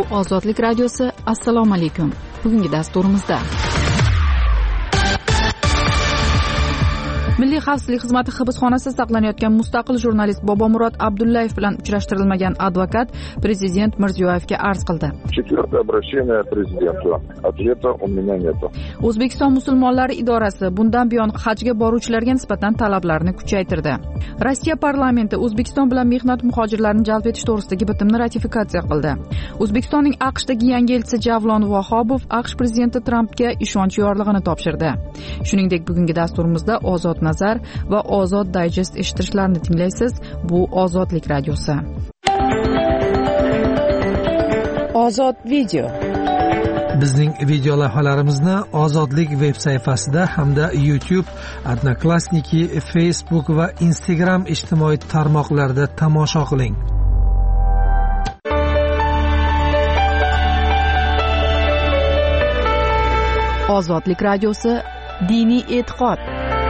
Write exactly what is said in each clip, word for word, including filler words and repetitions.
Ozodlik radiosi. Assalomu alaykum. Bugungi dasturimizda Milliy xavfsizlik xizmati hibsxonasida saqlanayotgan mustaqil jurnalist Bobomurod Abdullayev bilan uchrashtirilmagan advokat prezident Mirziyoyevga arz qildi. Четвертое обращение президенту. Ответа у меня нету. O'zbekiston musulmonlari idorasi bundan buyon hajga boruvchilarga nisbatan talablarni kuchaytirdi. Rossiya parlamenti O'zbekiston bilan mehnat muhojirlarini jalb etish to'g'risidagi bitimni ratifikatsiya qildi. O'zbekistonning AQShdagi yangi elchisi Javlon Vahobov AQSh prezidenti Trampga ishonch yorlig'ini topshirdi. Shuningdek, bugungi dasturimizda Ozod nazar va Ozod Digest eshittirishlarini tinglaysiz. Bu Ozodlik radiosi. Ozod video. Bizning video lavhalarimizni Ozodlik veb sayfasida hamda YouTube, Odnoklassniki, Facebook va Instagram ijtimoiy tarmoqlarida tomosha qiling. Ozodlik radiosi diniy e'tiqod.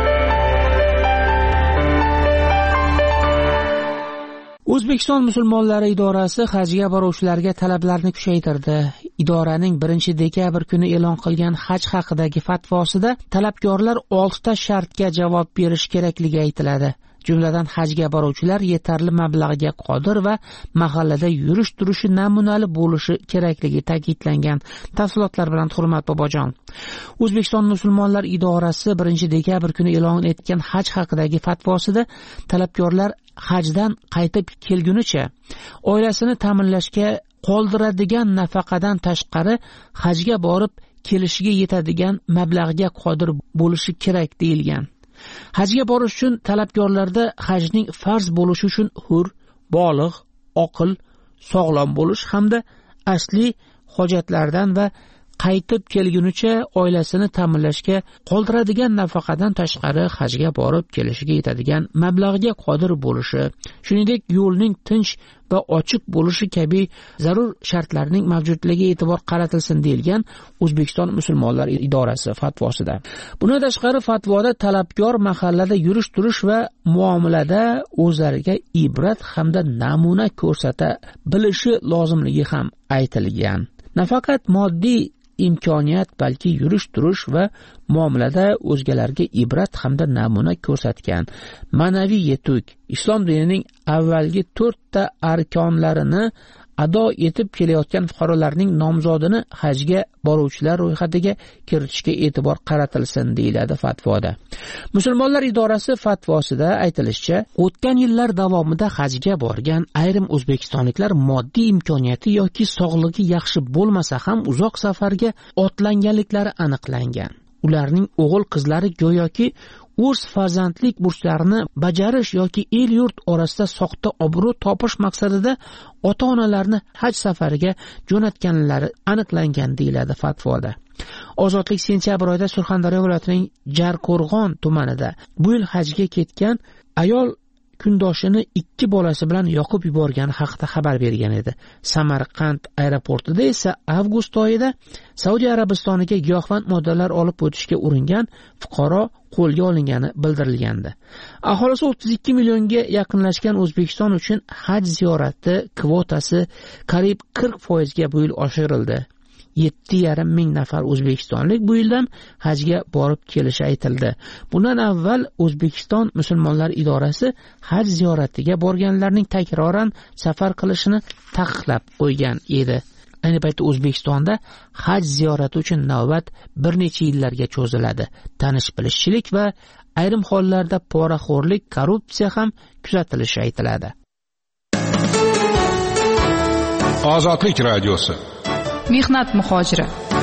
O'zbekiston musulmonlari idorasi hajga boruvchilarga talablarni kuchaytirdi. Idoraning birinchi dekabr kuni e'lon qilgan haj haqidagi fatvosida talabgorlar oltita shartga javob berish kerakligi aytiladi. Jumladan hajga boruvchilar yetarli mablag'ga qodir va mahallada yurish turishi namunali bo'lishi kerakligi ta'kidlangan. Tafsilotlar bilan Hurmat Bobojon. O'zbekiston musulmonlar idorasi birinchi dekabr kuni e'lon etgan haj haqidagi fatvosida talabgorlar hajdan qaytib kelgunicha oilasini ta'minlashga qoldiradigan nafaqadan tashqari hajga borib kelishiga yetadigan mablag'ga qodir bo'lishi kerak deyilgan. Hajga borish uchun talabgorlarda hajning farz bo'lishi uchun hur, bolig', oqil, sog'lom bo'lish hamda asli hojatlardan va qaytib kelgunicha oilasini ta'minlashga qoldiradigan nafaqadan tashqari hajga borib kelishiga yetadigan mablag'ga qodir bo'lishi, shuningdek yo'lning tinch va ochiq bo'lishi kabi zarur shartlarning mavjudligiga e'tibor qaratilsin deyilgan O'zbekiston musulmonlar idorasi fatvosida. Bundan tashqari fatvoda talabgor mahallada yurish turish va muomalada o'zlariga ibrat hamda namuna ko'rsata bilishi lozimligi ham aytilgan. Nafaqat moddiy imkoniyat, balki yurish turish va muomalada o'zgalarga ibrat hamda namuna ko'rsatgan ma'naviy yetuk islom dinining avvalgi to'rtta arkonlarini ado etib kelayotgan fuqarolarning nomzodini hajga boruvchilar ro'yxatiga kiritishga e'tibor qaratilsin deyiladi fatvoda. Musulmonlar idorasi fatvosida aytilishicha, o'tgan yillar davomida hajga borgan ayrim o'zbekistonliklar moddiy imkoniyati yoki sog'lig'i yaxshi bo'lmasa ham uzoq safarga otlanganliklari aniqlangan. Ularning o'g'il qizlari go'yoki o'z farzandlik burchlarini bajarish yoki el yurt orasida soxta obro' topish maqsadida ota-onalarni haj safariga jo'natganlari aniqlangan deyiladi fatvoda. Ozodlik sentyabr oyida Surxondaryo viloyatining Jarqo'rg'on tumanida bu yil hajga ketgan ayol kundoshini ikki bolasi bilan yoqib yuborgani haqida xabar bergan edi. Samarqand aeroportida esa avgust oyida Saudiya Arabistoniga giyohvand moddalar olib o'tishga uringan fuqaro qo'lga olingani bildirilgandi. Aholisi o'ttiz ikki millionga yaqinlashgan O'zbekiston uchun haj ziyorati kvotasi qariyb qirq foizga bu yil oshirildi. yetti yarim ming nafar o'zbekistonlik bu yildan hajga borib kelishi aytildi. Bundan avval O'zbekiston musulmonlar idorasi haj ziyoratiga borganlarning takroran safar qilishini taqiqlab qo'ygan edi. Ayni paytda O'zbekistonda haj ziyorati uchun navbat bir necha yillarga cho'ziladi. Tanish-bilishchilik va ayrim hollarda poraxo'rlik, korrupsiya ham kuzatilishi aytiladi. Ozodlik radiosi. Mehnat muhojiri.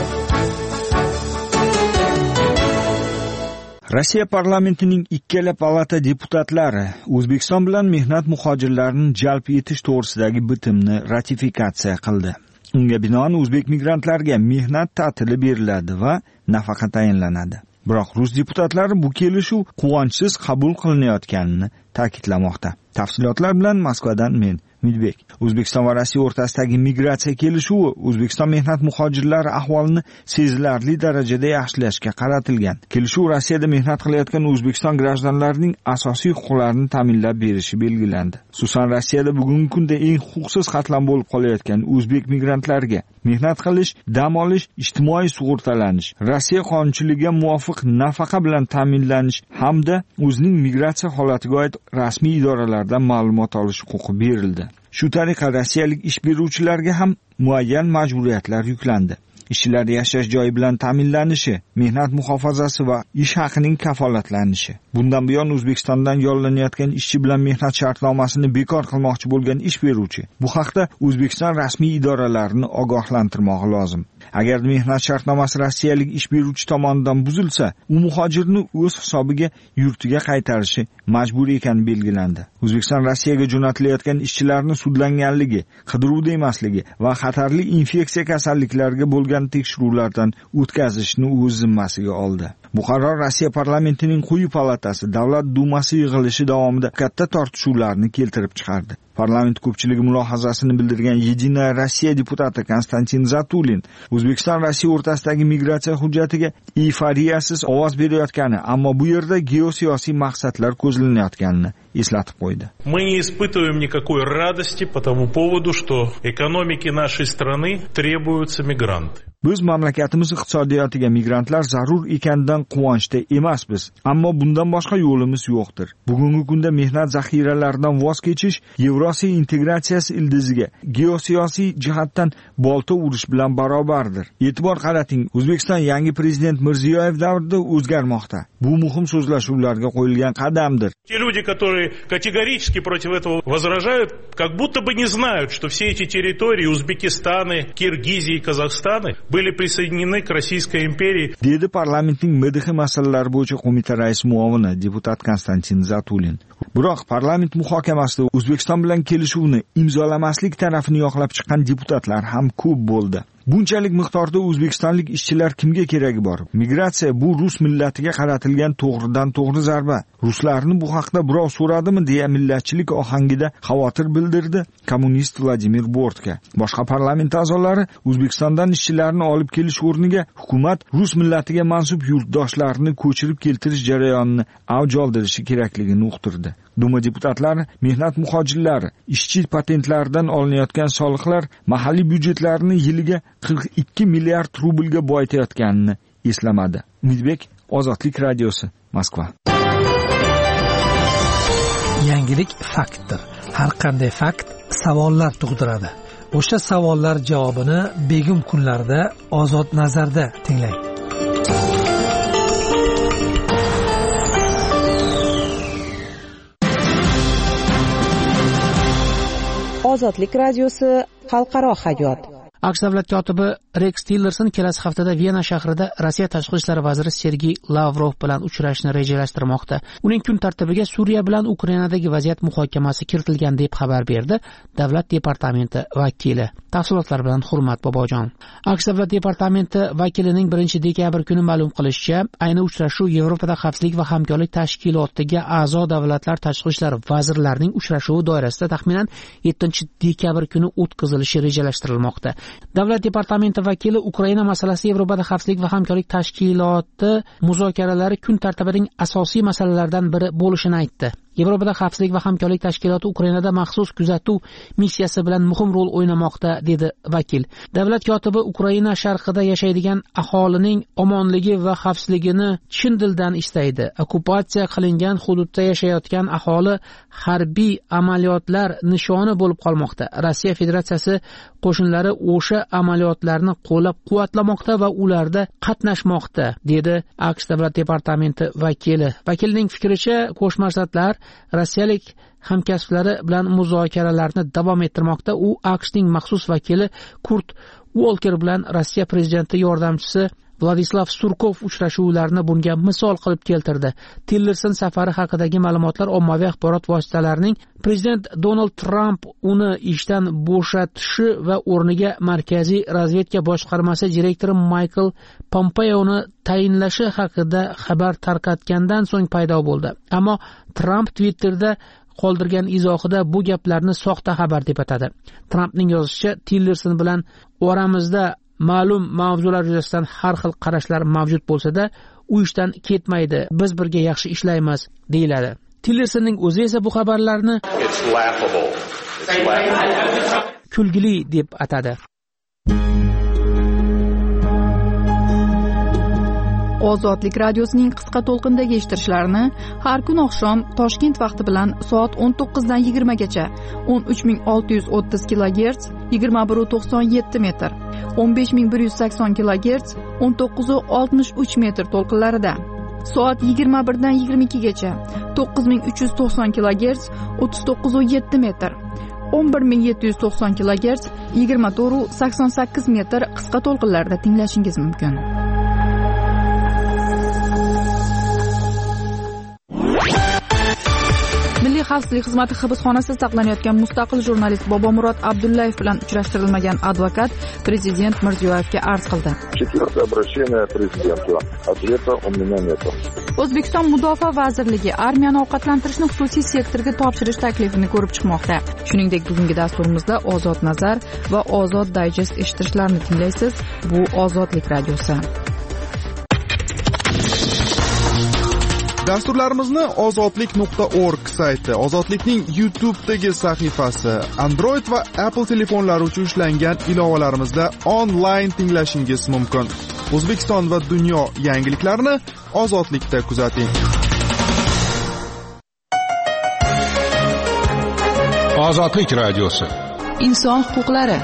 Rossiya parlamentining ikkala palata deputatlari O'zbekiston bilan mehnat muhojirlarini jalb etish to'g'risidagi bitimni ratifikatsiya qildi. Unga binoan o'zbek migrantlarga mehnat ta'tili beriladi va nafaqa tayinlanadi. Biroq rus deputatlari bu kelishuv quvonchsiz qabul qilinayotganini ta'kidlamoqda. Tafsilotlar bilan Moskvadan men Umidbek. O'zbekiston va Rossiya o'rtasidagi migratsiya kelishuvi O'zbekiston mehnat muhojirlari ahvolini sezilarli darajada yaxshilashga qaratilgan. Kelishuv Rossiyada mehnat qilayotgan O'zbekiston grajdanlarining asosiy huquqlarini ta'minlab berishi belgilandi. Xususan, Rossiyada bugungi kunda eng huquqsiz qatlam bo'lib qolayotgan o'zbek migrantlarga mehnat qilish, dam olish, ijtimoiy sug'urtalanish, Rossiya qonunchiligiga muvofiq nafaqa bilan ta'minlanish hamda o'zining migratsiya holatiga oid rasmiy idoralardan ma'lumot olish huquqi berildi. Shu tariqa rossiyalik ish beruvchilarga ham muayyan majburiyatlar yuklandi. Ishchilar yashash joyi bilan ta'minlanishi, mehnat muhofazasi va ish haqining kafolatlanishi. Bundan buyon O'zbekistondan yollanayotgan ishchi bilan mehnat shartnomasini bekor qilmoqchi bo'lgan ish beruvchi bu haqda O'zbekiston rasmiy idoralarini ogohlantirmoqi lozim. Agar mehnat shartnomasi rossiyalik ish beruvchi tomonidan buzilsa, u muhojirni o'z hisobiga yurtiga qaytarishi majbur ekani belgilandi. O'zbekiston Rossiyaga jo'natilayotgan ishchilarni sudlanganligi, qidiruvda emasligi va xatarli infeksiya kasalliklariga bo'lgan tekshiruvlardan o'tkazishni o'z zimmasiga oldi. Bu qaror Rossiya parlamentining quyi palatasi Davlat dumasi yig'ilishi davomida katta tortishuvlarni keltirib chiqardi. Parlament ko'pchiligi mulohazasini bildirgan Yedinaya Rossiya deputati Konstantin Zatulin O'zbekiston Rossiya o'rtasidagi migratsiya hujjatiga eyforiyasiz ovoz berayotgani, ammo bu yerda geosiyosiy maqsadlar ko'zlanayotganini eslatib qo'ydi. Мы не испытываем никакой радости по тому поводу, что экономике нашей страны требуются мигранты. Biz mamlakatimiz iqtisodiyotiga migrantlar zarur ekanidan quvonchda emasmiz, ammo bundan boshqa yo'limiz yo'qdir. Bugungi kunda mehnat zaxiralaridan voz kechish Yevrosiyo integratsiyasi ildiziga geosiyosiy jihatdan bolta urish bilan barobardir. E'tibor qarating, O'zbekiston yangi prezident Mirziyoyev davrida o'zgarmoqda. Bu muhim so'zlashuvlarga qo'yilgan qadamdir. Те люди, которые категорически против этого возражают, как будто бы не знают, что все эти территории Узбекистана, Киргизии и Казахстана были присоединены к Российской империи. Dedi parlamentning M D X masalalari bo'yicha qo'mita rais muavini deputat Konstantin Zatulin. Biroq parlament muhokamasida O'zbekiston bilan kelishuvni imzolamaslik tarafini yoqlab chiqqan deputatlar ham ko'p bo'ldi. Bunchalik miqdorda o'zbekistonlik ishchilar kimga keragi bor? Migratsiya bu rus millatiga qaratilgan to'g'ridan to'g'ri zarba. Ruslarni bu haqda birov so'radimi deya millatchilik ohangida xavotir bildirdi kommunist Vladimir Bortka. Boshqa parlament a'zolari O'zbekistondan ishchilarni olib kelish o'rniga hukumat rus millatiga mansub yurtdoshlarini ko'chirib keltirish jarayonini avj oldirishi kerakligini uqtirdi. Duma deputatlari mehnat muhojirlari, ishchi patentlaridan olinayotgan soliqlar mahalliy byudjetlarni yiliga qirq ikki milliard rublga boyitayotganini eslamadi. Umidbek, Ozodlik radiosi, Moskva. Yangilik faktdir. Har qanday fakt savollar tug'diradi. O'sha savollar javobini begum kunlarda Ozod nazarda tinglang. Ozodlik radiosi xalqaro hayot. AQSh davlat kotibi Rex Tillerson kelasi haftada Viyana shahrida Rossiya tashqi ishlar vaziri Sergey Lavrov bilan uchrashishni rejalashtirmoqda. Uning kun tartibiga Suriya bilan Ukrainadagi vaziyat muhokamasi kiritilgan deb xabar berdi Davlat departamenti vakili. Tafsilotlar bilan Hurmat Bobojon. AQSh davlat departamenti vakilining birinchi dekabr kuni ma'lum qilishicha, ayni uchrashuv Yevropada xavfsizlik va hamkorlik tashkilotiga a'zo davlatlar tashqi ishlar vazirlarining uchrashuvi doirasida taxminan yettinchi dekabr kuni o'tkazilishi rejalashtirilmoqda. Davlat departamenti vakili Ukraina masalasi Yevropada xavfsizlik va hamkorlik tashkiloti muzokaralari kun tartibining asosiy masalalaridan biri bo'lishini aytdi. Yevropada xavfsizlik va hamkorlik tashkiloti Ukrainada maxsus kuzatuv missiyasi bilan muhim rol o'ynamoqda, dedi vakil. Davlat kotibi Ukraina sharqida yashaydigan aholining omonligi va xavfsizligini chin dildan istaydi. Okkupatsiya qilingan hududda yashayotgan aholi harbiy amaliyotlar nishoni bo'lib qolmoqda. Rossiya Federatsiyasi qo'shinlari o'sha amaliyotlarni qo'llab-quvvatlamoqda va ularda qatnashmoqda, dedi AQSh davlat departamenti vakili. Vakilning fikricha, Qo'shma Shtatlar rossiyalik hamkasblari bilan muzokaralarni davom ettirmoqda. U AQShning maxsus vakili Kurt Volker bilan Rossiya prezidenti yordamchisi Vladislav Surkov uchrashuvlarini bunga misol qilib keltirdi. Tillerson safari haqidagi ma'lumotlar ommaviy axborot vositalarining prezident Donald Trump uni ishdan bo'shatishi va o'rniga Markaziy razvedka boshqarmasi direktori Michael Pompeoni tayinlashi haqida xabar tarqatgandan so'ng paydo bo'ldi. Ammo Trump Twitterda qoldirgan izohida bu gaplarni soxta xabar deb atadi. Trampning yozishicha, Tillerson bilan oramizda ma'lum mavzular yuzasidan har xil qarashlar mavjud bo'lsa-da, u ishdan ketmaydi, biz birga yaxshi ishlaymiz, deyiladi. Tillersonning o'zi esa bu xabarlarni kulgili deb atadi. Ozodlik radiosining qisqa to'lqindagi eshittirishlarini har kun oqshom Toshkent vaqti bilan soat o'n to'qqiz dan yigirma gacha o'n uch ming olti yuz o'ttiz kilogerts yigirma bir nuqta to'qson yetti metr, o'n besh ming bir yuz sakson kilogerts o'n to'qqiz nuqta oltmish uch metr to'lqinlarida, soat yigirma bir dan yigirma ikki gacha to'qqiz ming uch yuz to'qson kilogerts o'ttiz to'qqiz nuqta yetti metr, o'n bir ming yetti yuz to'qson kilogerts yigirma to'rt nuqta sakson sakkiz metr qisqa to'lqinlarda tinglashingiz mumkin. Milliy xavfsizlik xizmati hibsxonasida saqlanayotgan mustaqil jurnalist Bobomurod Abdullayev bilan uchrashtirilmagan advokat Prezident Mirziyoyevga arz qildi. Четвертое обращение президенту. Ответа у меня нет. O'zbekiston Mudofaa vazirligi armiyani ovqatlantirishni xususiy sektorga topshirish taklifini ko'rib chiqmoqda. Shuningdek, bugungi dasturimizda Ozod Nazar va Ozod Digest eshittirishlarini tinglaysiz. Bu Ozodlik radiosi. Dasturlarimizni ozodlik nuqta org sayti, Ozodlikning YouTube'dagi sahifasi, Android va Apple telefonlari uchun ishlangan ilovalarimizda onlayn tinglashingiz mumkin. O'zbekiston va dunyo yangiliklarini Ozodlikda kuzating. Ozodlik radiosi. Inson huquqlari.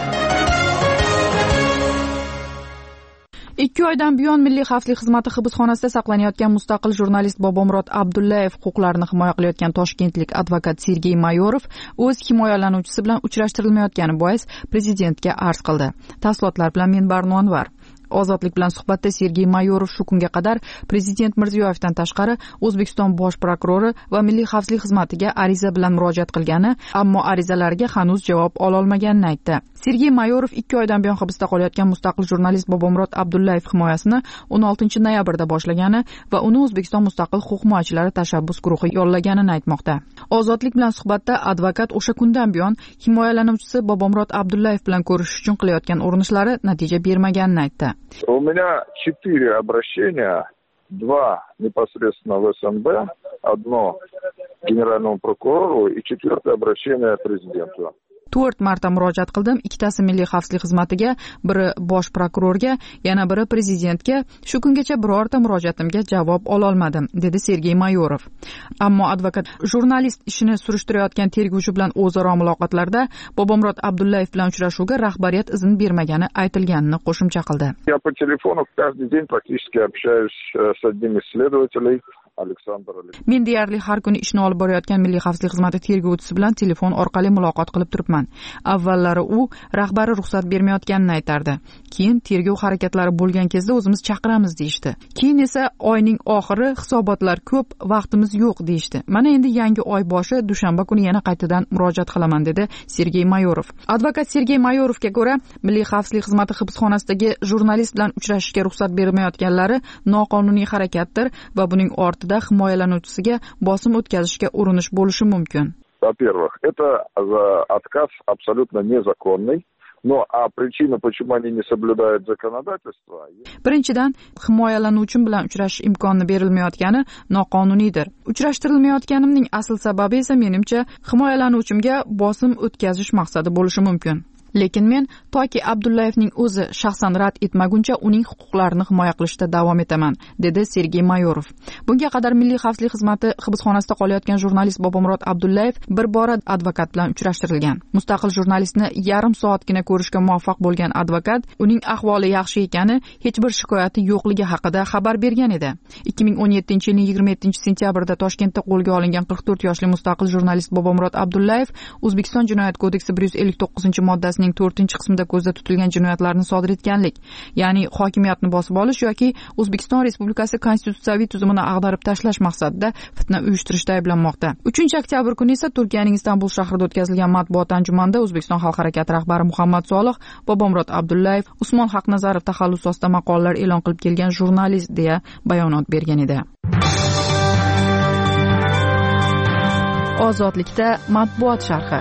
Ikki oydan buyon Milliy xavfsizlik xizmati hibsxonasida saqlanayotgan mustaqil jurnalist Bobomurod Abdullayev huquqlarini himoya qilayotgan toshkentlik advokat Sergey Mayorov o'z himoyalanuvchisi bilan uchrashtirilmayotgani bois prezidentga arz qildi. Tafsilotlar bilan men Barno Anvar. Ozodlik bilan suhbatda Sergey Mayorov shu kunga qadar Prezident Mirziyoyevdan tashqari O'zbekiston bosh prokurori va Milliy xavfsizlik xizmatiga ariza bilan murojaat qilgani, ammo arizalarga hanuz javob ola olmaganini aytdi. Sergey Mayorov ikki oydan buyon hibsda qolayotgan mustaqil jurnalist Bobomurod Abdullayev himoyasini o'n oltinchi noyabrda boshlagani va uni O'zbekiston mustaqil huquq himoyachilari tashabbus guruhi yollaganini aytmoqda. Ozodlik bilan suhbatda advokat o'sha kundan buyon himoyalanuvchisi Bobomurod Abdullayev bilan ko'rishish uchun qilayotgan urinishlari natija bermaganini aytdi. У меня четыре обращения, два непосредственно в СНБ, одно генеральному прокурору и четвертое обращение президенту. to'rt marta murojaat qildim. Ikkitasi Milliy xavfsizlik xizmatiga, biri bosh prokurorga, yana biri prezidentga. Shu kungacha birorta murojaatimga javob ola olmadim, dedi Sergey Mayorov. Ammo advokat jurnalist ishini surishtirayotgan tergovchi bilan o'zaro muloqotlarda Bobomurod Abdullayev bilan uchrashuvga rahbariyat izn bermagani aytilganini qo'shimcha qildi. Я по телефону каждый день практически общаюсь с одним из следователей. Men deyarli har kuni ishni olib borayotgan Milliy xavfsizlik xizmati tergovchisi bilan telefon orqali muloqot qilib turibman. Avvallari u rahbari ruxsat bermayotganini aytardi. Keyin tergov harakatlari bo'lgan kezda o'zimiz chaqiramiz deyishdi. Keyin esa oyning oxiri hisobotlar ko'p, vaqtimiz yo'q deyishdi. Mana endi yangi oy boshi dushanba kuni yana qaytadan murojaat qilaman, dedi Sergey Mayorov. Advokat Sergey Mayorovga ko'ra, Milliy xavfsizlik xizmati hibsxonasidagi jurnalist bilan uchrashishga ruxsat bermayotganlari noqonuniy harakatdir va buning ortida himoyalanuvchisiga bosim o'tkazishga urinish bo'lishi mumkin. Во-первых, это отказ абсолютно незаконный. Ну, а причина, почему они не соблюдают законодательство... Birinchidan, himoyalanuvchim bilan uchrashish imkoni berilmayotgani noqonuniydir. Uchrashtirilmayotganimning asl sababi esa menimcha himoyalanuvchimga bosim o'tkazish maqsadi bo'lishi mumkin. Lekin men toki Abdullayevning o'zi shaxsan rad etmaguncha uning huquqlarini himoya qilishda davom etaman, dedi Sergey Mayorov. Bunga qadar Milliy xavfsizlik xizmati hibsxonasida qolayotgan jurnalist Bobomurod Abdullayev bir bora advokat bilan uchrashtirilgan. Mustaqil jurnalistni yarim soatgina ko'rishga muvaffaq bo'lgan advokat uning ahvoli yaxshi ekani, hech bir shikoyati yo'qligi haqida xabar bergan edi. ikki ming o'n yettinchi yilning yigirma yettinchi sentyabrda Toshkentda qo'lga olingan qirq to'rt yoshli mustaqil jurnalist Bobomurod Abdullayev O'zbekiston Jinoyat kodeksi bir yuz ellik to'qqizinchi moddasi to'rtinchi qismida ko'zda tutilgan jinoyatlarni sodir etganlik, ya'ni hokimiyatni bosib olish yoki O'zbekiston Respublikasi konstitutsiyaviy tuzumini ag'darib tashlash maqsadida fitna uyushtirishda ayblanmoqda. uchinchi oktyabr kuni esa Turkiyaning Istanbul shahrida o'tkazilgan matbuot anjumanida O'zbekiston xalq harakati rahbari Muhammad Solih Bobomurod Abdullayev Usmon Haqnazarov taxallus ostida maqolalar e'lon qilib kelgan jurnalist deya bayonot bergan edi. ozodlikda matbuot sharhi.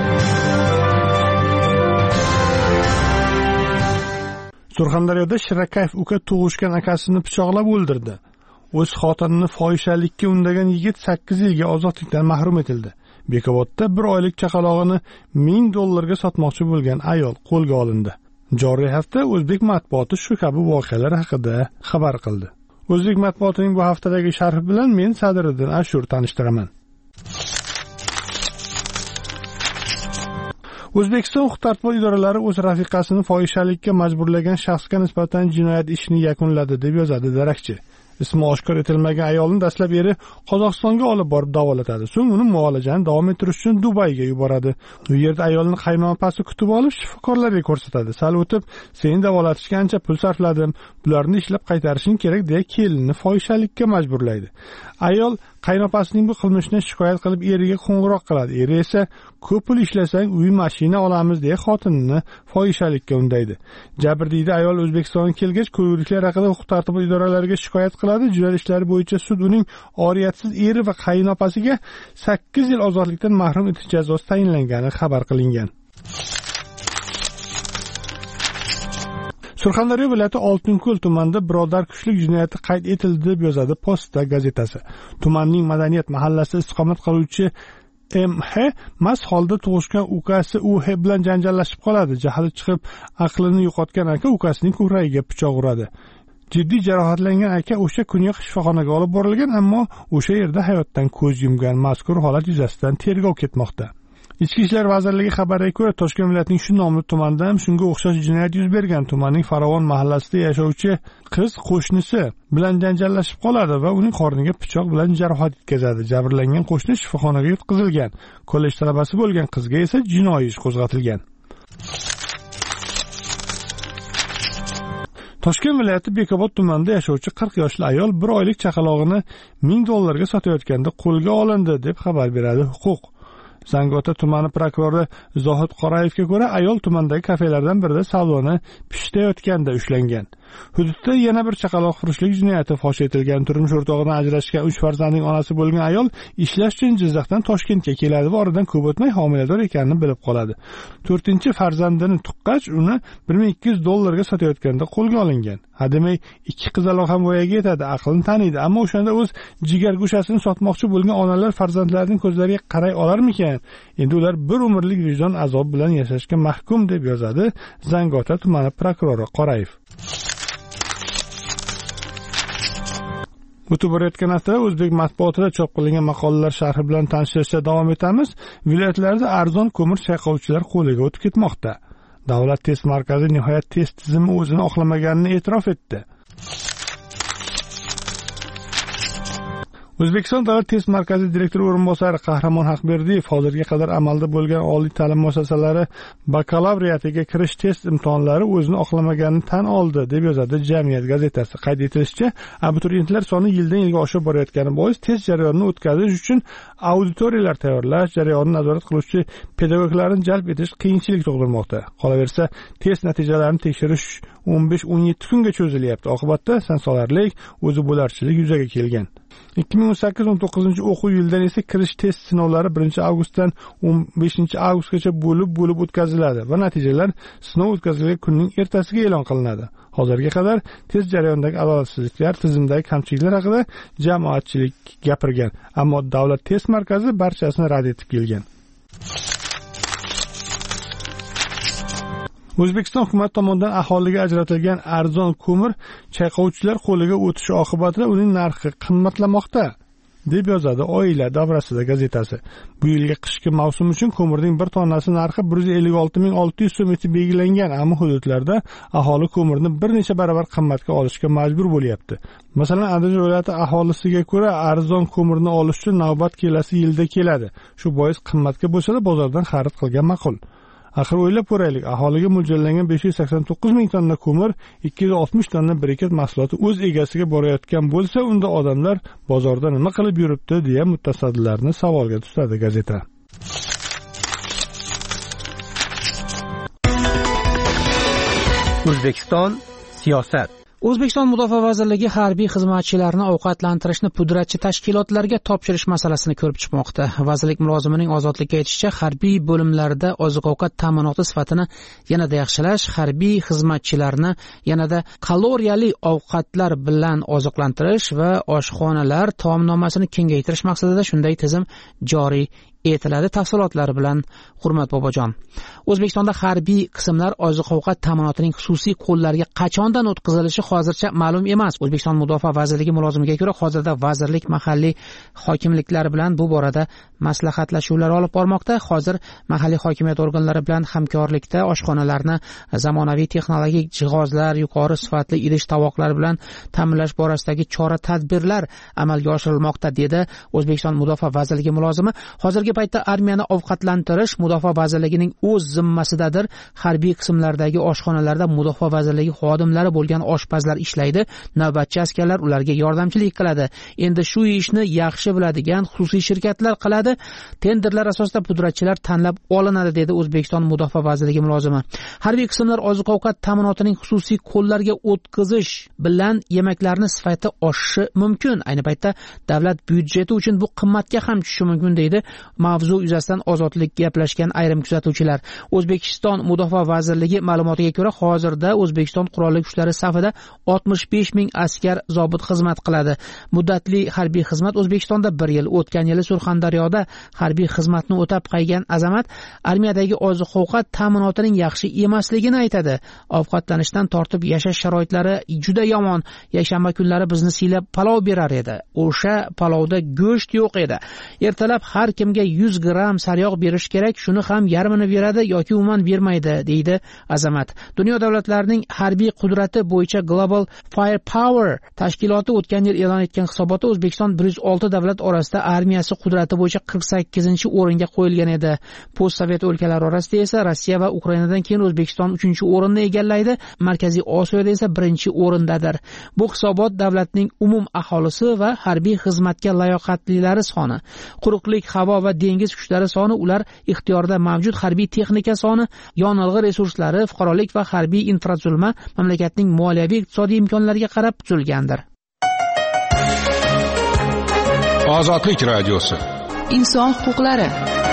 Surxondaryoda Shirakayf uka tug'ishgan akasini pichoqlab o'ldirdi. O'z xotinini fohishalikka undagan yigit sakkiz yilga ozodlikdan mahrum etildi. Bekobodda bir oylik chaqalog'ini ming dollarga sotmoqchi bo'lgan ayol qo'lga olindi. Joriy hafta o'zbek matbuoti shu kabi voqealar haqida xabar qildi. O'zbek matbuotining bu haftadagi sharhi bilan men Sadiriddin Ashur tanishtiraman. O'zbekiston huquq-tartibot idoralari o'z rafiqasini fohishalikka majburlagan shaxsga nisbatan jinoyat ishini yakunladi deb yozadi darakchi. Ismi oshkor etilmagan ayolni dastlab eri Qozog'istonga olib borib davolatadi. So'ng uni muolajani davom ettirish uchun Dubayga yuboradi. U yerda ayolni qaynopasi kutib olib shifokorlarga ko'rsatadi. Sal o'tib, "Seni davolatishga ancha pul sarfladim. Bularni ishlab qaytarishing kerak" deya kelinni fohishalikka majburlaydi. Ayol qaynopasining bu qilmishini shikoyat qilib eriga qo'ng'iroq qiladi. Eri esa "Ko'p pul ishlasang, uy, mashina olamiz" deya xotinini fohishalikka undaydi. Jabrdiyda ayol O'zbekistonga kelgach, ko'rguliklar haqida huquq-tartibot idoralariga shikoyat qiladi. Jinoyat ishlari bo'yicha sud uning oriyatsiz eri va qaynopasiga sakkiz yil ozodlikdan mahrum etish jazosi tayinlangani xabar qilingan. Surxondaryo viloyati Oltinko'l tumanida birodar kuchlik jinoyati qayd etildi deb yozadi Posta gazetasi. Tumanning Madaniyat mahallasida istiqomat qiluvchi M H mast holda tug'ishgan ukasi U H bilan janjallashib qoladi. Jahli chiqib, aqlini yo'qotgan aka ukasining ko'kragiga pichoq uradi. Jiddiy jarohatlangan aka o'sha kuniyoq shifoxonaga olib borilgan, ammo o'sha yerda hayotdan ko'z yumgan. Mazkur holat yuzasidan tergov ketmoqda. Ichki ishlar vazirligi xabariga ko'ra, Toshkent viloyatining shu nomli tumanida ham shunga o'xshash jinoyat yuz bergan. Tumanning Faravon mahallasida yashovchi qiz qo'shnisi bilan janjallashib qoladi va uning qorniga pichoq bilan jarohat yetkazadi. Jabrlangan qo'shni shifoxonaga yetkazilgan. Kollej talabasi bo'lgan qizga esa jinoiy ish qo'zg'atilgan. Toshkent viloyati Bekobod tumanida yashovchi qirq yoshli ayol bir oylik chaqalog'ini ming dollarga sotayotganda qo'lga olindi deb xabar beradi Huquq. Zangiota tumani prokurori Zohid Qorayevga ko'ra, ayol tumandagi kafelardan birida savdoni pishitayotganda ushlangan. Hududda yana bir chaqaloq furushlik jinoyati fosh etilgan. Turmush o'rtog'idan ajrashgan uch farzandning onasi bo'lgan ayol ishlash uchun Jizzaxdan Toshkentga keladi va oradan ko'p o'tmay homilador ekanini bilib qoladi. to'rtinchi farzandini tuqqach, uni bir ming ikki yuz dollarga sotayotganda qo'lga olingan. Hademay ikki qizaloq ham voyaga yetadi, aqlini taniydi, ammo o'shanda o'z jigar go'shasini sotmoqchi bo'lgan onalar farzandlarining ko'zlariga qaray olarmikan? Endi ular bir umrlik vijdon azob bilan yashashga mahkum deb yozadi Zangiota tumani prokurori Qorayev. O'tib borayotgan haftada o'zbek matbuotida chop qilingan maqolalar sharhi bilan tanishishda davom etamiz. Viloyatlarda arzon ko'mir chayqovchilar qo'liga o'tib ketmoqda. Davlat test markazi nihoyat test tizimi o'zini oqlamaganini e'tirof etdi. O'zbekiston Davlat test markazi direktori o'rinbosari Qahramon Haqberdiyev hozirga qadar amalda bo'lgan oliy ta'lim muassasalari bakalavriatiga kirish test imtihonlari o'zini oqlamaganini tan oldi deb yozadi Jamiyat gazetasi. Qayd etilishicha, abituriyentlar soni yildan yilga oshib borayotgani bois test jarayonini o'tkazish uchun auditoriyalar tayyorlash, jarayonni nazorat qiluvchi pedagoglarni jalb etish qiyinchilik tug'dirmoqda. Qolaversa, test natijalarini tekshirish o'n besh o'n yetti kunga cho'zilyapti. Oqibatda sansolarlik, o'zi bo'larchilik yuzaga kelgan. ikki ming o'n sakkiz o'n to'qqizinchi o'quv yilidan esa kirish test sinovlari birinchi avgustdan o'n beshinchi avgustgacha bo'lib-bo'lib o'tkaziladi va natijalar sinov o'tkazilgan kunning ertasiga e'lon qilinadi. Hozirga qadar test jarayonidagi adolatsizliklar, tizimdagi kamchiliklar haqida jamoatchilik gapirgan, ammo Davlat test markazi barchasini rad etib kelgan. O'zbekiston hukumat tomonidan aholiga ajratilgan arzon ko'mir chayqovchilar qo'liga o'tishi oqibatida uning narxi qimmatlamoqda deb yozadi Oila davrasida gazetasi. Bu yilgi qishki mavsum uchun ko'mirning bir tonnasi narxi bir yuz ellik olti ming olti yuz so'm etib belgilangan, ammo hududlarda aholi ko'mirni bir necha barobar qimmatga olishga majbur bo'lyapti. Masalan, Andijon viloyati aholisiga ko'ra arzon ko'mirni olish uchun navbat kelasi yilda keladi. Shu bois qimmatga bo'lsa-da bozordan xarid qilgan ma'qul. Axir o'ylab ko'raylik, aholiga mo'ljallangan besh yuz sakson to'qqiz ming tonna ko'mir, ikki yuz oltmish tonna birikat mahsuloti o'z egasiga borayotgan bo'lsa, unda odamlar bozorda nima qilib yuribdi deya mutasaddilarni savolga tutadi gazeta. O'zbekiston siyosat. O'zbekiston Mudofaa vazirligi harbiy xizmatchilarni ovqatlantirishni pudratchi tashkilotlarga topshirish masalasini ko'rib chiqmoqda. Vazirlik mulozimining Ozodlikka aytishicha, harbiy bo'limlarda oziq-ovqat ta'minoti sifatini yanada yaxshilash, harbiy xizmatchilarni yanada kaloriyali ovqatlar bilan oziqlantirish va oshxonalar taomnomasini kengaytirish maqsadida shunday tizim joriy etiladi. Tafsilotlari bilan Hurmat Bobojon. O'zbekistonda harbiy qismlar oziq-ovqat ta'minotining xususiy qo'llarga qachondan o'tkazilishi hozircha ma'lum emas. O'zbekiston Mudofaa vazirligi mulozimiga ko'ra, hozirda vazirlik mahalliy hokimliklar bilan bu borada maslahatlashuvlar olib bormoqda. Hozir mahalliy hokimiyat organlari bilan hamkorlikda oshxonalarni zamonaviy texnologik jihozlar, yuqori sifatli idish-tovoqlar bilan ta'minlash borasidagi chora-tadbirlar amalga oshirilmoqda, dedi O'zbekiston Mudofaa vazirligi mulozimi. Hozirgi paytda armiyani ovqatlantirish Mudofaa vazirligining o'z zimmasidadir. Harbiy qismlardagi oshxonalarda Mudofaa vazirligi xodimlari bo'lgan oshpazlar ishlaydi. Navbatchi askarlar ularga yordamchilik qiladi. Endi shu ishni yaxshi biladigan xususiy shirkatlar qiladi. Tenderlar asosida pudratchilar tanlab olinadi, dedi O'zbekiston Mudofaa vazirligi mulozimi. Harbiy qismlar oziq-ovqat ta'minotining xususiy qo'llarga o'tkazish bilan yemeklarni sifati oshishi mumkin. Ayni paytda davlat byudjeti uchun bu qimmatga ham tushishi mumkin, deydi mavzu yuzasidan Ozodlik gaplashgan ayrim kuzatuvchilar. O'zbekiston Mudofaa vazirligi ma'lumotiga ko'ra, hozirda O'zbekiston qurolli kuchlari safida oltmish besh ming askar zobit xizmat qiladi. Muddatli harbiy xizmat O'zbekistonda bir yil. O'tgan yili Surxondaryoda harbiy xizmatni o'tab qaygan Azamat armiyadagi oziq-ovqat ta'minotining yaxshi emasligini aytadi. Ovqatlanishdan tortib yashash sharoitlari juda yomon. Yakshanba kunlari bizni siylab palov berar edi. O'sha palovda go'sht yo'q edi. Ertalab har kimga yuz gramm sariyog' berish kerak, shuni ham yarmini beradi yoki umuman bermaydi, deydi Azamat. Dunyo davlatlarining harbiy qudrati bo'yicha Global Firepower tashkiloti o'tgan yil e'lon etgan hisobotda O'zbekiston bir yuz olti davlat orasida armiyasi qudrati bo'yicha qirq sakkizinchi o'ringa qo'yilgan edi. Postsovet o'lkalari orasida esa Rossiya va Ukrainadan keyin O'zbekiston uchinchi o'rinni egallaydi. Markaziy Osiyoda esa birinchi o'rindadir. Bu hisobot davlatning umum aholisi va harbiy xizmatga layoqatlilari soni, quruqlik, havo va dengiz kuchlari soni, ular ixtiyorida mavjud harbiy texnika soni, yonilg'i resurslari, fuqarolik va harbiy infratuzilma mamlakatning moliyaviy iqtisodiy imkonlariga qarab tuzilgandir. Ozodlik radiosi. Inson huquqlari.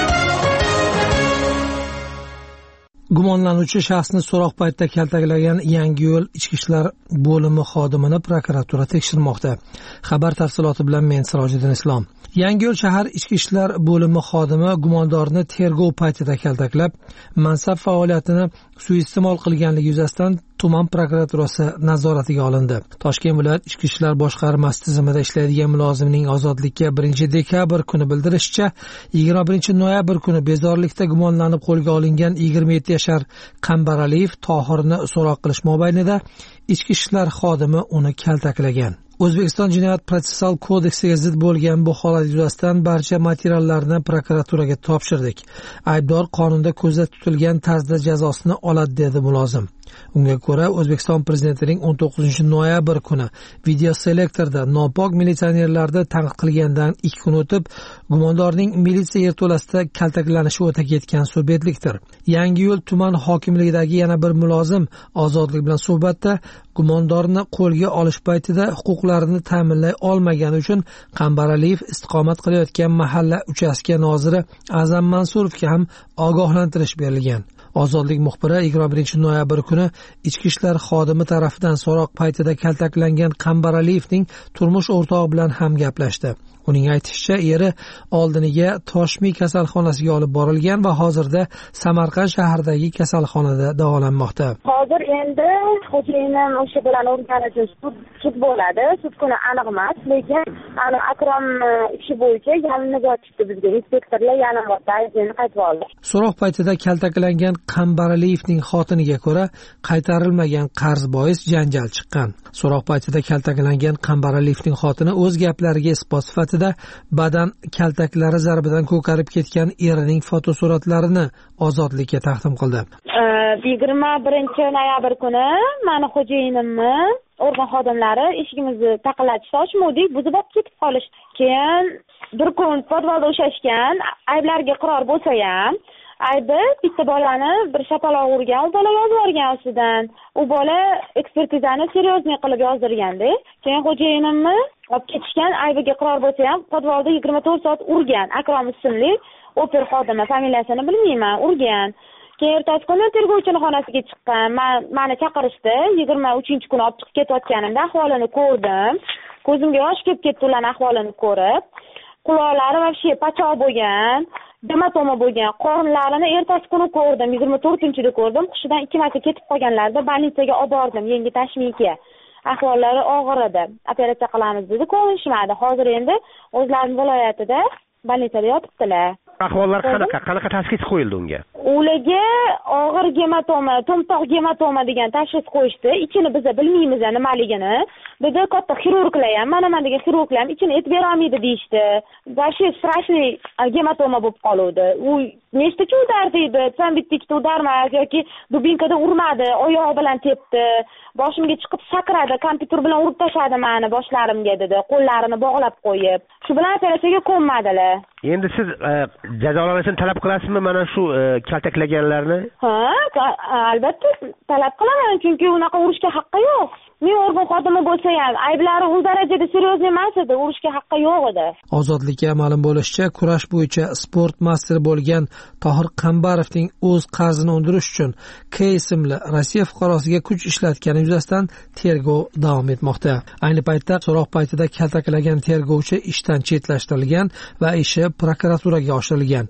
Gumonlanuvchi shaxsni so'roq paytida kaltaklagan Yangiyo'l ichki ishlar bo'limi xodimini prokuratura tekshirmoqda. Xabar tafsiloti bilan men Sirojiddin Islom. Yangiyo'l shahar ichki ishlar bo'limi xodimi gumondorni tergov paytida kaltaklab, mansab faoliyatini suiiste'mol qilganligi yuzasidan tuman prokuraturasi nazoratiga olindi. Toshkent viloyat ichki ishlar boshqarmasi tizimida ishlaydigan mulozimning Ozodlikka birinchi dekabr kuni bildirishicha, yigirma birinchi noyabr kuni bezorilikda gumonlanib qo'lga olingan yigirma yetti yashar Qambaraliyev Tohirni so'roq qilish mobaynida ichki ishlar xodimi uni kaltaklagan. O'zbekiston Jinoyat protsessual kodeksiga zid bo'lgan bu holat yuzasidan barcha materiallarni prokuraturaga topshirdik. Aybdor qonunda ko'zda tutilgan tarzda jazosini oladi, dedi mulozim. Unga ko'ra, O'zbekiston prezidentining o'n to'qqizinchi noyabr kuni videoselektorda nopok militsionerlarni tanqid qilgandan ikki kun o'tib, gumondorning militsiya yerto'lasida kaltaklanishi o'ta ketgan surbetlikdir. Yangiyo'l tuman hokimligidagi yana bir mulozim Ozodlik bilan suhbatda gumondorni qo'lga olish paytida huquqlarini ta'minlay olmagani uchun Qambaraliyev istiqomat qilayotgan mahalla uchastka noziri Azam Mansurovga ham ogohlantirish berilgan. Ozodlik muxbiri yigirma birinchi noyabr kuni ichki ishlar xodimi tarafidan so'roq paytida kaltaklangan Qambaraliyevning turmush o'rtog'i bilan ham gaplashdi. Uning aytishicha, eri oldiniga Toshmi kasalxonasiga olib borilgan va hozirda Samarqand shahridagi kasalxonada davolanmoqda. Hozir endi xo'jayinim o'sha bilan o'rganishi sud bo'ladi. Sud kuni aniq emas, lekin ana Akrom ishi bo'yicha yangi chiqdi bizga. Inspektorlar yana vaqtini qaytib oldi. So'roq paytida kaltaklangan Qambaraliyevning xotiniga ko'ra, qaytarilmagan qarz bois janjal chiqqan. So'roq paytida kaltaklangan Qambaraliyevning xotini o'z gaplariga isbot sifatida badan kaltaklari zarbidan ko'karib ketgan erining fotosuratlarini Ozodlikka taqdim qildi. yigirma birinchi noyabr kuni meni xo'jayinimni organ xodimlari eshigimizni taqillatib ochmadik, buzib olib ketib qolishdi. Keyin bir kun podvalda o'shashgan, ayblarga iqror bo'lsa ham, aybi bitta bolani bir shapaloq urgan, u bola yozib yuborgan ustidan. U bola ekspertizani seryozni qilib yozdirganda, keyin xo'jayinimni olib ketishgan, aybiga iqror bo'lsa ham podvalda yigirma to'rt soat urgan. Akrom ismli oper xodimi, familiyasini bilmayman, urgan. Keyin ertasi kuni tergovchining xonasiga chiqqan. Meni chaqirishdi. yigirma uchinchi kuni olib chiqib ketayotganimda ahvolini ko'rdim. Ko'zimga yosh kelib ketdi ularning ahvolini ko'rib. Quloqlari vobshe pachoq bo'lgan, gematoma bo'lgan. Qornlarini ertasi kuni ko'rdim, yigirma to'rtinchida ko'rdim. Hushidan ikki marta ketib qolganlarida больницаga olib bordim, yangi tashmiyga. Ahvollari og'ir edi. Operatsiya qilamiz dedi, ko'rinishmadi. Hozir endi o'zlarining viloyatida больницada yotibdilar. Ahvollar qanaqa? Qanaqa tashxis qo'yildi unga? Ularga og'ir gematoma, to'mtoq gematoma degan tashxis qo'yishdi. Ichini biz bilmaymiz nimaligini. Dedi katta xirurglar ham, mana mana degan xirurglar ham ichini aytib bera olmaydi deyishdi. Vashi strashniy gematoma bo'lib qoluvdi. U nechta udar deydi, san bitta ikkita udarmas yoki dubinkada urmadi, oyoq bilan tepdi. Boshimga chiqib sakradi, kompyuter bilan urib tashladi meni boshlarimga dedi, qo'llarini bog'lab qo'yib. Shu bilan operatsiyaga ko'nmadilar. Endi siz jazolanishini talab qilasizmi mana shu kaltaklaganlarni? Ha, albatta talab qilaman, chunki unaqa urishga haqqi yo'q. Men organ xodimi bo'lsa ham ayblari u darajada seryoz emas edi, urishga haqqi yo'q edi. Ozodlikka ma'lum bo'lishicha, kurash bo'yicha sport masteri bo'lgan Tohir Qambarovning o'z qarzini undirish uchun K ismli Rossiya fuqarosiga kuch ishlatgani yuzasidan tergov davom etmoqda. Ayni paytda so'roq paytida kaltaklagan tergovchi ishdan chetlashtirilgan va ishi prokuraturaga oshirilgan.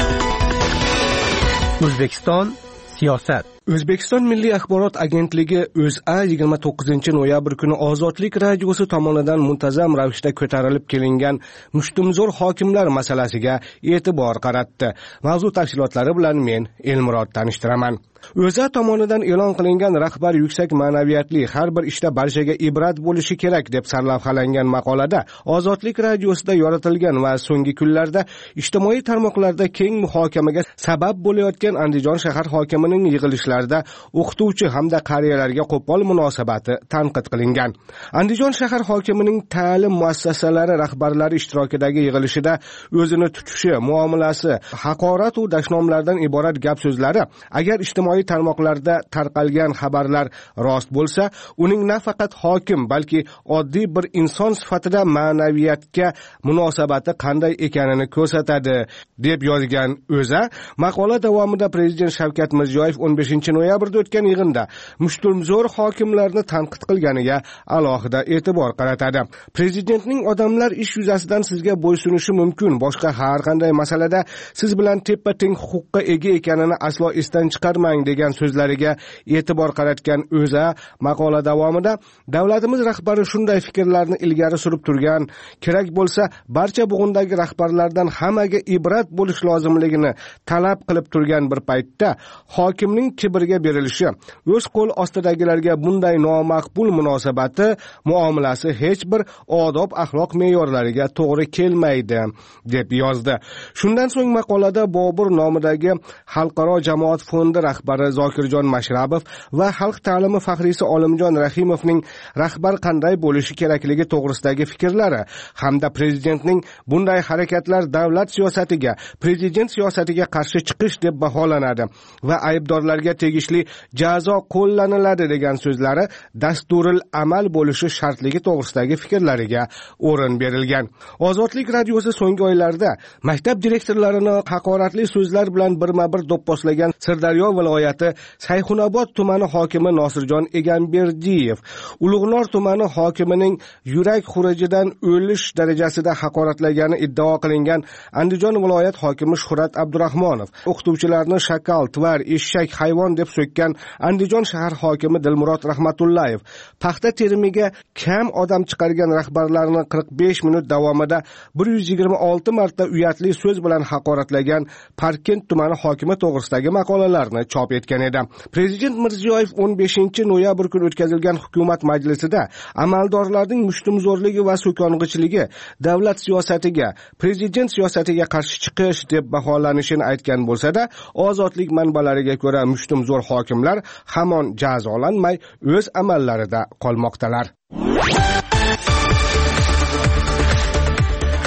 O'zbekiston siyosat. O'zbekiston Milliy axborot agentligi O'zA yigirma to'qqizinchi noyabr kuni Ozodlik radiosi tomonidan muntazam ravishda ko'tarilib kelingan mushtumzo'r hokimlar masalasiga e'tibor qaratdi. Mavzu tafsilotlari bilan men Elmurod tanishtiraman. O'zA tomonidan e'lon qilingan rahbar yuksak ma'naviyatli, har bir ishda barchaga ibrat bo'lishi kerak deb sarlavhalangan maqolada Ozodlik radiosida yoritilgan va so'nggi kunlarda ijtimoiy tarmoqlarda keng muhokamaga sabab bo'layotgan Andijon shahar hokimining yig'ilishlarida o'qituvchi hamda qariyalarga qo'pol munosabati tanqid qilingan. Andijon shahar hokimining ta'lim muassasalari rahbarlari ishtirokidagi yig'ilishida o'zini tutishi, muomalasi, haqorat va dashnomlardan iborat gap so'zlari agar ijtimoiy tarmoqlarda tarqalgan xabarlar rost bo'lsa, uning nafaqat hokim, balki oddiy bir inson sifatida ma'naviyatga munosabati qanday ekanini ko'rsatadi, deb yozgan O'zA. Maqola davomida Prezident Shavkat Mirziyoyev o'n beshinchi noyabrda o'tgan yig'inda mushtumzo'r hokimlarni tanqid qilganiga alohida e'tibor qaratadi. Prezidentning odamlar ish yuzasidan sizga bo'ysunishi mumkin, boshqa har qanday masalada siz bilan teppa-teng huquqqa ega ekanini aslo esdan chiqarmang degan so'zlariga e'tibor qaratgan O'zA maqola davomida davlatimiz rahbari shunday fikrlarni ilgari surib turgan, kerak bo'lsa barcha bug'undagi rahbarlardan hammaga ibrat bo'lish lozimligini talab qilib turgan bir paytda hokimning kibrga berilishi, o'z qo'l ostidagilarga bunday nomaqbul munosabati, muomalasi hech bir odob axloq me'yorlariga to'g'ri kelmaydi deb yozdi. Shundan so'ng maqolada Bobur nomidagi Xalqaro jamoat fondi rahbari Zokirjon Mashrabov va xalq ta'limi faxriysi Olimjon Rahimovning rahbar qanday bo'lishi kerakligi to'g'risidagi fikrlari hamda prezidentning bunday harakatlar davlat siyosatiga, prezident siyosatiga qarshi chiqish deb baholanadi va aybdorlarga tegishli jazo qo'llaniladi degan so'zlari dasturil amal bo'lishi shartligi to'g'risidagi fikrlariga o'rin berilgan. Ozodlik radiosi so'nggi oylarda maktab direktorlarini haqoratli so'zlar bilan birma-bir do'pposlagan Sirdaryo viloyati Sayxunobod tumani hokimi Nosirjon Egamberdiyev, Ulug'nor tumani hokimining yurak xurujidan o'lish darajasida haqoratlagani iddao qilingan Andijon viloyat hokimi Shuhrat Abdurahmonov, o'qituvchilarni shakal, tvar, eshak, hayvon deb so'kkan Andijon shahar hokimi Dilmurod Rahmatullayev, paxta terimiga kam odam chiqargan rahbarlarni qirq besh minut davomida bir yuz yigirma olti marta uyatli so'z bilan haqoratlagan Parkent tumani hokimi to'g'risidagi maqolalarni chop etgan edi. Prezident Mirziyoyev o'n beshinchi noyabr kuni o'tkazilgan hukumat majlisida amaldorlarning mushtumzo'rligi va so'kong'ichligi davlat siyosatiga, prezident siyosatiga qarshi chiqish deb baholanishini aytgan bo'lsa-da, ozodlik manbalariga ko'ra mushtumzo'r hokimlar hamon jazolanmay o'z amallarida qolmoqdalar.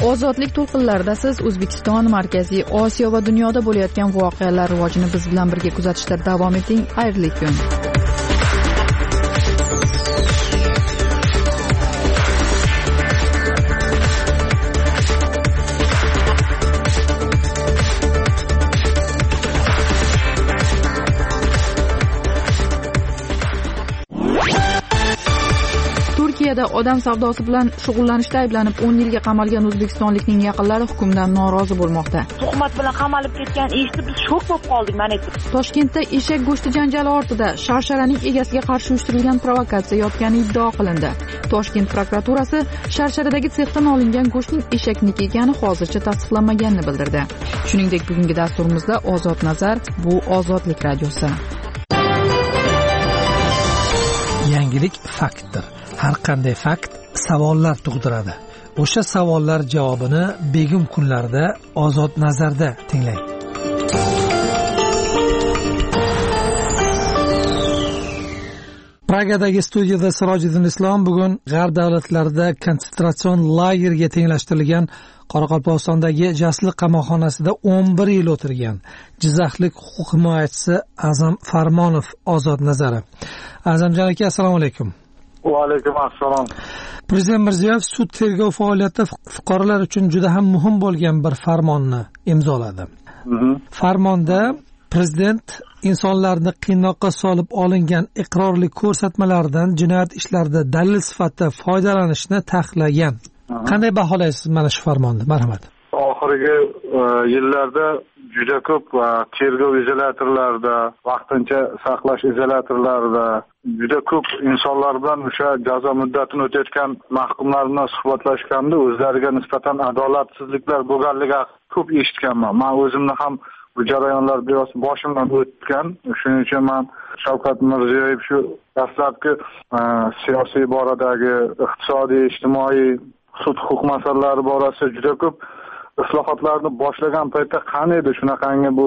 ozodlik to'lqinlarida siz O'zbekiston, Markaziy Osiyo va dunyoda bo'layotgan voqealar rivojini biz bilan birga kuzatishda davom eting. Xayrli kun. Turkiyada odam savdosi bilan shug'ullanishda ayblanib o'n yilga qamalgan o'zbekistonlikning yaqinlari hukmdan norozi bo'lmoqda. Tuhmat bilan qamalib ketgan eshitib biz shok bo'lib qoldik. Mana Toshkentda eshak go'shti janjali ortida sharsharaning egasiga qarshi uyushtirilgan provokatsiya yotgani iddao qilindi. Toshkent prokuraturasi sharsharadagi sexdan olingan go'shtning eshakniki ekani hozircha tasdiqlanmaganini bildirdi. Shuningdek, bugungi dasturimizda Ozod nazar, bu Ozodlik radiosi. Yangilik faktdir. Har qanday fakt savollar tug'diradi. O'sha savollar javobini begim kunlarda Ozod nazarda tinglang. Pragadagi studiyada Sirojiddin Islom bugun G'arb davlatlarida konsentratsiyon lagerga tenglashtirilgan Qoraqalpog'istondagi Jasliq qamoqxonasida o'n bir yil o'tirgan Jizzaxlik huquq himoyachisi Azam Farmonov Ozod nazari. Azamjon aka, assalomu alaykum. Va alaykum assalom. Prezident Mirziyoyev sud tergov faoliyati fuqarolar uchun juda ham muhim bo'lgan bir farmonni imzoladi. Farmonda prezident insonlarni qiynoqqa solib olingan iqrorlik ko'rsatmalaridan jinoyat ishlarida dalil sifatida foydalanishni taqiqlagan. Qanday baholaysiz mana shu farmonni? Marhamat. Oxirgi yillarda juda ko'p tergov izolyatorlarida, vaqtincha saqlash izolyatorlarida juda ko'p insonlar bilan o'sha jazo muddatini o'tayotgan mahkumlar bilan suhbatlashganda o'zlariga nisbatan adolatsizliklar bo'lganligi ko'p eshitganman. Men o'zimni ham bu jarayonlar biroz boshimdan o'tgan. Shuning uchun men Shavkat Mirziyoyev shu dastlabki siyosiy boradagi iqtisodiy, ijtimoiy, sud huquq masalalari borasida juda ko'p islohotlarni boshlagan paytda qani edi shunaqangi bu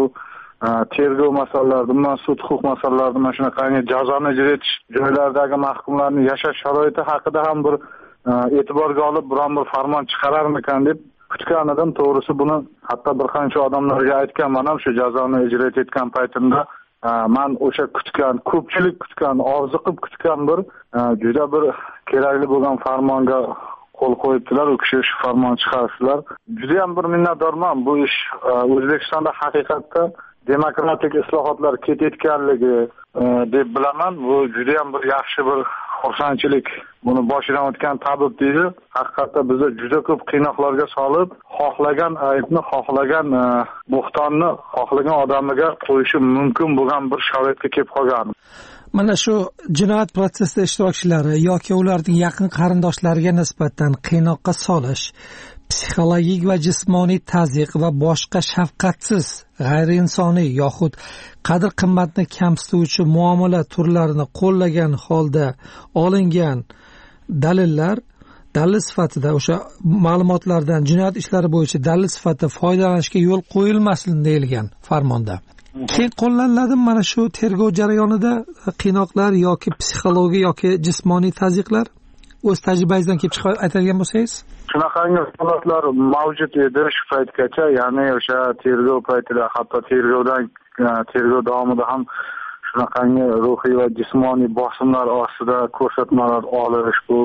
tergov masalalari, bundan sud huquq masalalari, mana shunaqangi jazoni ijro etish joylaridagi mahkumlarning yashash sharoiti haqida ham bir e'tiborga olib biron bir farmon chiqararmikan deb kutgan edim. To'g'risi buni hatto bir qancha odamlarga aytganman ham shu jazoni ijro etayotgan paytimda. Men o'sha kutgan, ko'pchilik kutgan, orziqib kutgan bir juda bir kerakli bo'lgan farmonga qo'l qo'yibdilar. U kishi shu farmon chiqarishdilar. Juda ham bir minnatdorman. Bu ish O'zbekistonda haqiqatda demokratik islohotlar ketayotganligi deb bilaman. Bu juda ham bir yaxshi bir xursandchilik. Buni boshidan o'tgan tabib deydi. Haqiqatda bizni juda ko'p qiynoqlarga solib, xohlagan aybni, xohlagan bo'xtonni xohlagan odamiga qo'yishi mumkin bo'lgan bir sharoitga kelib qolgan. Mana shu jinoyat protsessida ishtirokchilari yoki ularning yaqin qarindoshlariga nisbatan qiynoqqa solish, psixologik va jismoniy tazyiq va boshqa shafqatsiz, g'ayriinsoniy yoxud qadr-qimmatni kamsituvchi muomala turlarini qo'llagan holda olingan dalillar dalil sifatida o'sha ma'lumotlardan jinoyat ishlari bo'yicha dalil sifatida foydalanishga yo'l qo'yilmasin deyilgan farmonda. Keng qo'llaniladi mana shu tergov jarayonida qiynoqlar yoki psixologik yoki jismoniy tazyiqlar? O'z tajribangizdan kelib chiqib aytadigan bo'lsangiz? Shunaqangi holatlar mavjud edi shu paytgacha, ya'ni o'sha tergov paytida, hatto tergovdan tergov davomida ham shunaqangi ruhiy va jismoniy bosimlar ostida ko'rsatmalar olish bu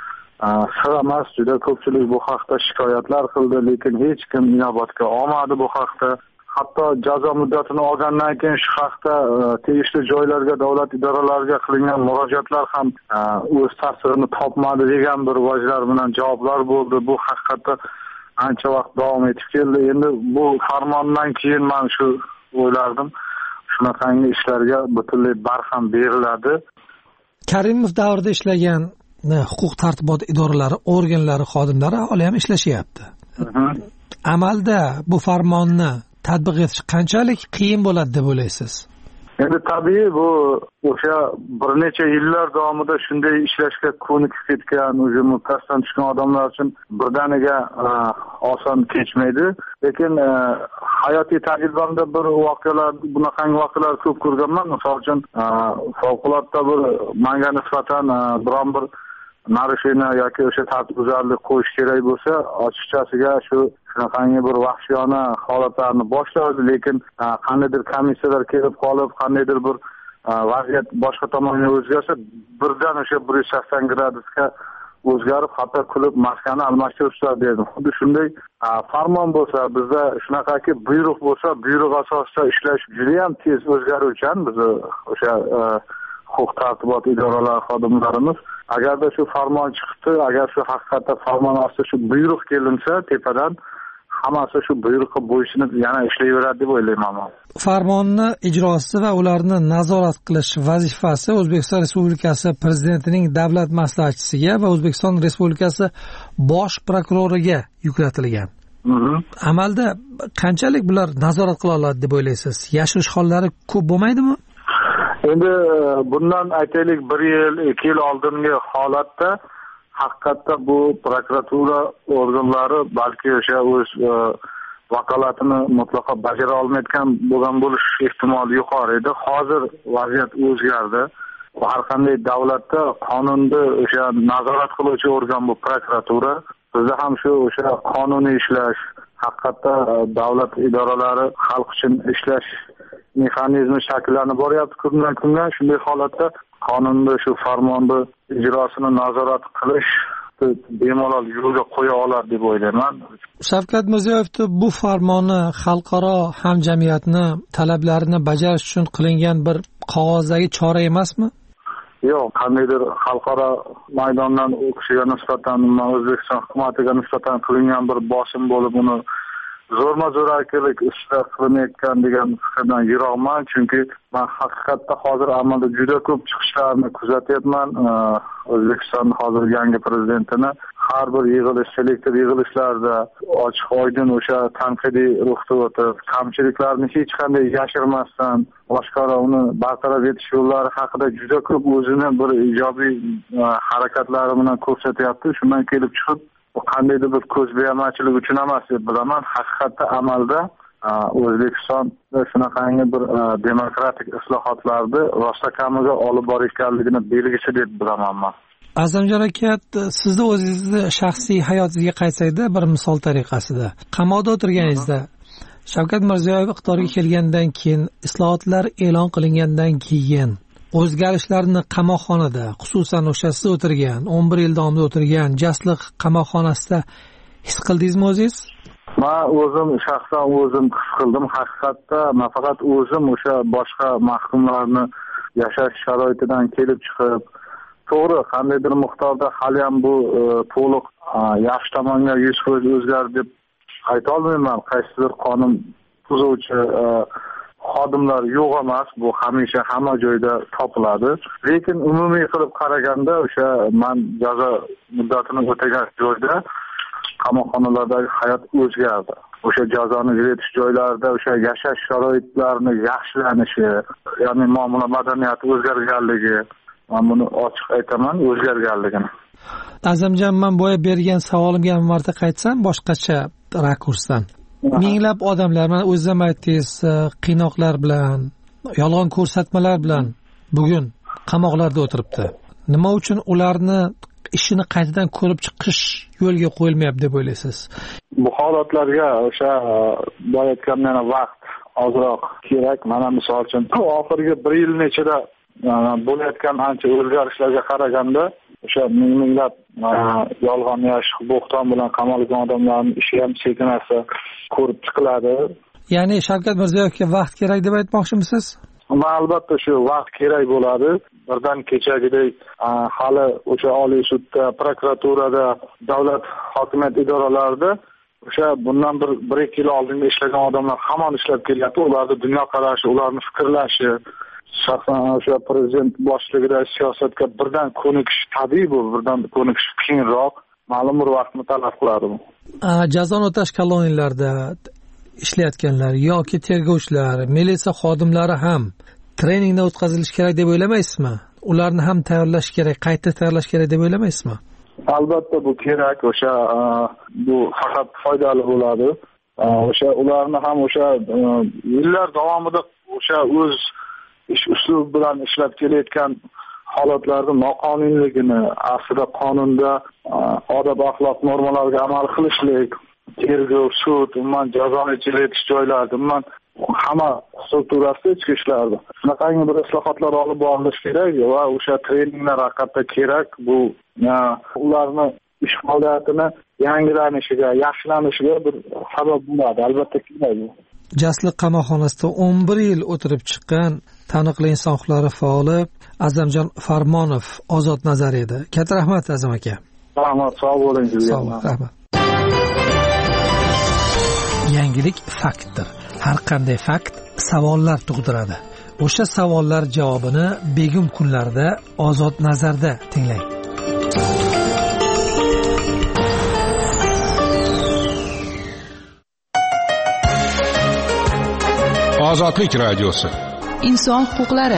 sir emas. Juda ko'pchilik bu haqda shikoyatlar qildi, lekin hech kim inobatga olmadi bu haqda. Hatto jazo muddatini olgandan keyin shu haqda tegishli joylarga, davlat idoralariga qilingan murojaatlar ham o'z ta'sirini topmadi degan bir vajlar bilan javoblar bo'ldi. Bu haqiqatda ancha vaqt davom etib keldi. Endi bu farmondan keyin men shu o'ylardim, shunaqangi ishlarga butunlay barham beriladi. Karimov davrida ishlagan huquq tartibot idoralari, organlari xodimlari hali ham ishlashyapti. Amalda bu farmonni tatbiq etish qanchalik qiyin bo'ladi deb o'ylaysiz? Endi tabiiy bu o'sha bir necha yillar davomida shunday ishlashga ko'nikib ketgan, o'sha mutassan tushgan odamlar uchun birdaniga oson kechmaydi. Lekin hayotiy tajribamda bir voqealar, bunaqangi voqealar ko'p ko'rganman. Misol uchun favqulodda bir menga nisbatan biron bir narusheniya yoki o'sha tartibbuzarlik qo'yish kerak bo'lsa, ochiqchasiga shu shunaqangi bir vahshiyona holatlarni boshlaydi, lekin qandaydir komissiyalar kelib qolib, qandaydir bir vaziyat boshqa tomonga o'zgarsa, birdan o'sha bir yuz sakson gradusga o'zgarib, hatto kulib maskani almashtirishlar dedi. Xuddi shunday farmon bo'lsa, bizda shunaqaki buyruq bo'lsa, buyruq asosida ishlash juda ham tez o'zgaruvchan bizni o'sha huquq tartibot idoralari xodimlarimiz. Agarda shu farmon chiqdi, agar shu haqiqatda farmon ostida shu buyruq kelinsa, tepadan hammasi shu buyruqqa bo'ysunib yana ishlayveradi deb o'ylayman. Farmonni ijrosi va ularni nazorat qilish vazifasi O'zbekiston Respublikasi Prezidentining davlat maslahatchisiga va O'zbekiston Respublikasi bosh prokuroriga yuklatilgan. Amalda qanchalik bular nazorat qila oladi deb o'ylaysiz? Yashirish hollari ko'p bo'lmaydimi? Endi bundan aytaylik bir yil, ikki yil oldingi holatda haqiqatda bu prokuratura organlari balki o'sha o'z vakolatini mutlaqo bajara olmayotgan bo'lgan bo'lish ehtimoli yuqori edi. Hozir vaziyat o'zgardi. Har qanday davlatda qonunni o'sha nazorat qiluvchi organ bu prokuratura. Bizda ham shu o'sha qonuniy ishlash, haqiqatda davlat idoralari xalq uchun ishlash mexanizmi shakllanib boryapti kundan kunga. Shunday holatda qonunni shu farmonni ijrosini nazorat qilish bemalol yo'lga qo'ya oladi deb o'ylayman. Shavkat Mirziyoyev bu farmonni xalqaro hamjamiyatni talablarini bajarish uchun qilingan bir qog'ozdagi chora emasmi? Yo'q, qandaydir xalqaro maydondan u kishiga nisbatan, O'zbekiston hukumatiga nisbatan qilingan bir bosim bo'lib, uni zo'rma-zo'rarkilik ishlar qilinayotgan degan fikrdan yiroqman, chunki men haqiqatda hozir amalda juda ko'p chiqishlarni kuzatyapman. O'zbekiston hozir yangi prezidentini har bir yig'ilish, selektiv yig'ilishlarda ochiq oydin o'sha tanqidiy ruhda o'tib, kamchiliklarni hech qanday yashirmasdan boshqara uni bartaraf etish yo'llari haqida juda ko'p o'zini bir ijobiy harakatlari bilan ko'rsatyapti. Shundan kelib chiqib bu qandaydir bir ko'zbo'yamachilik uchun emas deb bilaman. Haqiqatda amalda O'zbekistonda shunaqangi bir demokratik islohotlarni rostakamiga olib borayotganligini belgisi deb bilaman men. Azamjon aka, sizni o'zingizni shaxsiy hayotingizga qaytsakda bir misol tariqasida, qamoqda o'tirganingizda Shavkat Mirziyoyev iqtidorga kelgandan keyin, islohotlar e'lon qilingandan keyin o'zgarishlarni qamoqxonada, xususan o'sha siz o'tirgan, o'n bir yil davomida o'tirgan Jasliq qamoqxonasida his qildingizmi o'zingiz? Men o'zim shaxsan o'zim his qildim. Haqiqatda nafaqat o'zim o'sha boshqa mahkumlarni yashash sharoitidan kelib chiqib, to'g'ri qandaydir miqdorda hali ham bu to'liq yaxshi tomonga yuz foiz o'zgardi deb ayta olmayman. Qaysidir qonun buzuvchi xodimlar yo'q emas, bu hamisha hamma joyda topiladi. Lekin umumiy qilib qaraganda o'sha men jazo muddatini o'tagan joyda qamoqxonalardagi hayot o'zgardi. O'sha jazoni ijro joylarida o'sha yashash sharoitlarining yaxshilanishi, ya'ni muomala madaniyati o'zgarganligi, men buni ochiq aytaman, o'zgarganligini. Azamjon, men boya bergan savolimga bir marta qaytsam boshqacha rakursdan. Minglab odamlar, mana o'zim aytdingiz, qiynoqlar bilan, yolg'on ko'rsatmalar bilan bugun qamoqlarda o'tiribdi. Nima uchun ularni ishini qaytadan ko'rib chiqish yo'lga qo'yilmayapti deb o'ylaysiz? Bu holatlarga o'sha bo'layotgan vaqt ozroq kerak. Mana misol uchun oxirgi bir yil ichida bo'layotgan ancha o'zgarishlarga qaraganda o'sha minglab yolg'on yash bo'xton bilan qamalgan odamlarning ishi ham sekinasa ko'rib chiqiladi. Ya'ni Shavkat Mirziyoyevga vaqt kerak deb aytmoqchimisiz? Va albatta shu vaqt kerak bo'ladi. Birdan kechagidek hali o'sha Oliy sudda, prokuraturada, davlat hokimiyat idoralarida o'sha bundan bir bir ikki yil oldin ishlagan odamlar hamon ishlab kelyapti. Ularning dunyoqarashi, ularning fikrlashi, shaxsan o'sha prezident boshchiligidagi siyosatga birdan ko'nikish tabiiy, bu birdan ko'nikish qiyinroq, ma'lum bir vaqtni talab qiladi bu. Jazoni o'tash koloniyalarida ishlayotganlar yoki tergovchilar, militsiya xodimlari ham treningdan o'tkazilishi kerak deb o'ylamaysizmi? Ularni ham tayyorlash kerak, qayta tayyorlash kerak deb o'ylamaysizmi? Albatta bu kerak, o'sha bu faqat foydali bo'ladi. O'sha ularni ham o'sha yillar davomida o'sha o'z ish uslubi bilan ishlab kelayotgan holatlarda noqonuniyligini, aslida qonunda odob axloq normalariga amal qilishlik, tergov, sud, umuman jazoni ijro etish joylari, umuman hamma strukturasida ichki ishlarda shunaqangi bir islohotlar olib borilishi kerak va o'sha treninglar haqiqatda kerak. Bu ularni ish faoliyatini yangilanishiga, yaxshilanishiga bir sabab bo'ladi, albatta kerak. Jasliq qamoqxonasida o'n bir yil o'tirib chiqqan taniqli inson huquqlari faoli Azamjon Farmonov ozod nazar edi. Katta rahmat Azam aka. Rahmat, sog' bo'ling sizga. Rahmat. Yangilik faktdir. Har qanday fakt savollar tug'diradi. O'sha savollar javobini begum kunlarda ozod nazarda tinglang. Ozodlik radiosi. Inson huquqlari.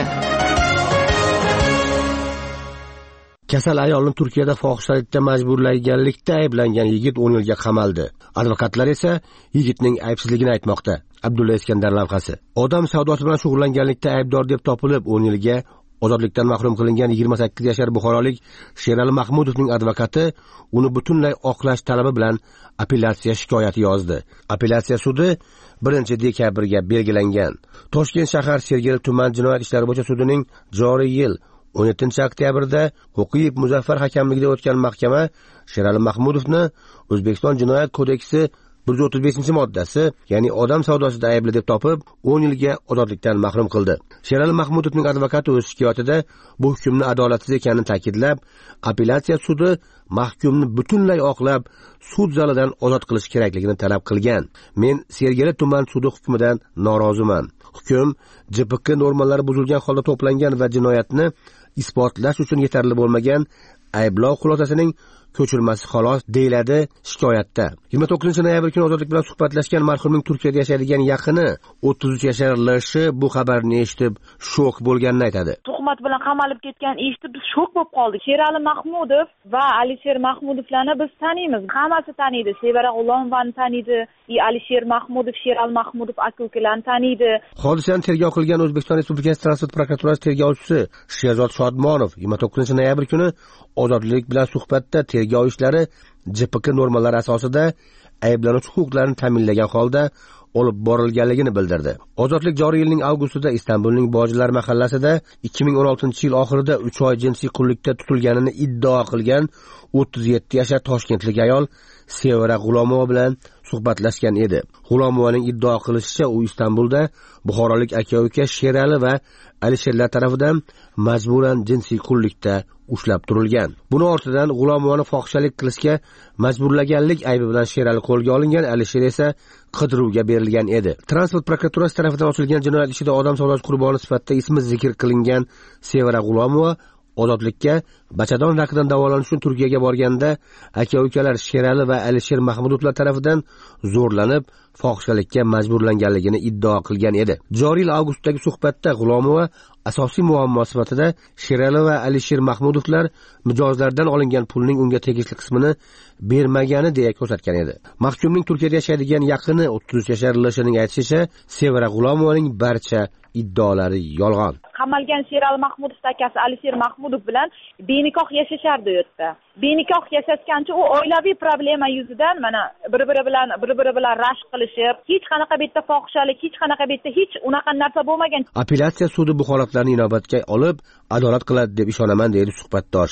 Kasal ayolni Turkiyada fohishalikda majburlaganlikda ayblangan yigit o'n yilga qamaldi. Advokatlar esa yigitning aybsizligini aytmoqda. Abdulla Iskandar lavhasi. Odam savdosi bilan shug'ullanganlikda aybdor deb topilib o'n yilga ozodlikdan mahrum qilingan yigirma sakkiz yashar buxorolik Sherali Mahmudovning advokati uni butunlay oqlash talabi bilan apellyatsiya shikoyati yozdi. Apellyatsiya sudi birinchi dekabrga belgilangan. Toshkent shahar Sergeli tuman jinoyat ishlari bo'yicha sudining joriy yil o'n yettinchi oktyabrda Qo'qiyev Muzaffar hakamligida o'tgan mahkama Sherali Mahmudovni O'zbekiston Jinoyat kodeksi bir yuz o'ttiz beshinchi moddasi, ya'ni odam savdosida aybli deb topib, o'n yilga ozodlikdan mahrum qildi. Sherali Mahmudovning advokati o'z shikoyatida bu hukmni adolatsiz ekanini ta'kidlab, apellyatsiya sudi mahkumni butunlay oqlab, sud zalidan ozod qilish kerakligini talab qilgan. Men Sergeli tuman sudi hukmidan noroziman. Hukm J P K normalari buzilgan holda to'plangan va jinoyatni isbotlash uchun yetarli bo'lmagan ayblov xulosasining ko'chirmasi xolos, deyiladi shikoyatda. yigirma to'qqizinchi noyabr kuni ozodlik bilan suhbatlashgan marhumning Turkiyada yashaydigan yaqini o'ttiz uch yashar L Sh bu xabarni eshitib shok bo'lganini aytadi. Tuhmat bilan qamalib ketgan eshitib biz shok bo'lib qoldik. Sherali Mahmudov va Alisher Mahmudovlarni biz taniymiz. Hammasi taniydi. Sevara G'ulomovani taniydi, Alisher Mahmudov, Sherali Mahmudov aka-ukalarni taniydi. Hodisani tergov qilgan O'zbekiston Respublikasi Transport prokuraturasi tergovchisi Sherzod Shodmonov yigirma to'qqizinchi noyabr kuni ozodlik bilan suhbatda tergov ishlari J P K normalari asosida ayblanuvchi huquqlarini ta'minlagan holda olib borilganligini bildirdi. Ozodlik joriy yilning avgustida Istanbulning Bojilar mahallasida ikki ming o'n oltinchi yil oxirida uch oy jinsiy qullikda tutilganini iddao qilgan o'ttiz yetti yashar toshkentlik ayol Sevara G'ulomova bilan suhbatlashgan edi. G'ulomovaning iddao qilishicha, u Istanbulda buxorolik aka-uka Sherali va Alisherlar tomonidan majburan jinsiy qullikda ushlab turilgan. Buni ortidan G'ulomovani fohishalik qilishga majburlaganlik aybi bilan Sherali qo'lga olingan, Alisher esa qidiruvga berilgan edi. Transport prokuraturasi tomonidan ochilgan jinoyat ishida odam savdosi qurboni sifatida ismi zikr qilingan Sevara G'ulomova ozodlikka Bachadon raqidan davolanish uchun Turkiyaga borganda aka-ukalar Sherali va Alisher Mahmudovlar tomonidan zo'rlanib fohishalikka majburlanganligini iddao qilgan edi. Joriy yil avgustdagi suhbatda G'ulomova asosiy muammo sifatida Sherali va Alisher Mahmudovlar mijozlardan olingan pulning unga tegishli qismini bermagani deya ko'rsatgan edi. Mahkumning Turkiyada yashaydigan yaqini o'ttiz uch yashar L Shning aytishicha, Sevara G'ulomovaning barcha iddaolari yolg'on. Qamalgan Sherali Mahmudov akasi Alisher Mahmudov bilan benikoh yashashardi u yerda. Benikoh yashashgancha u oilaviy problema yuzidan mana bir-biri bilan bir-biri bilan rashk qilishib, hech qanaqa bitta fohishalik, hech qanaqa bitta hech unaqa narsa bo'lmagan. Apellyatsiya sudi bu holatlarni inobatga olib, adolat qiladi deb ishonaman, deydi suhbatdosh.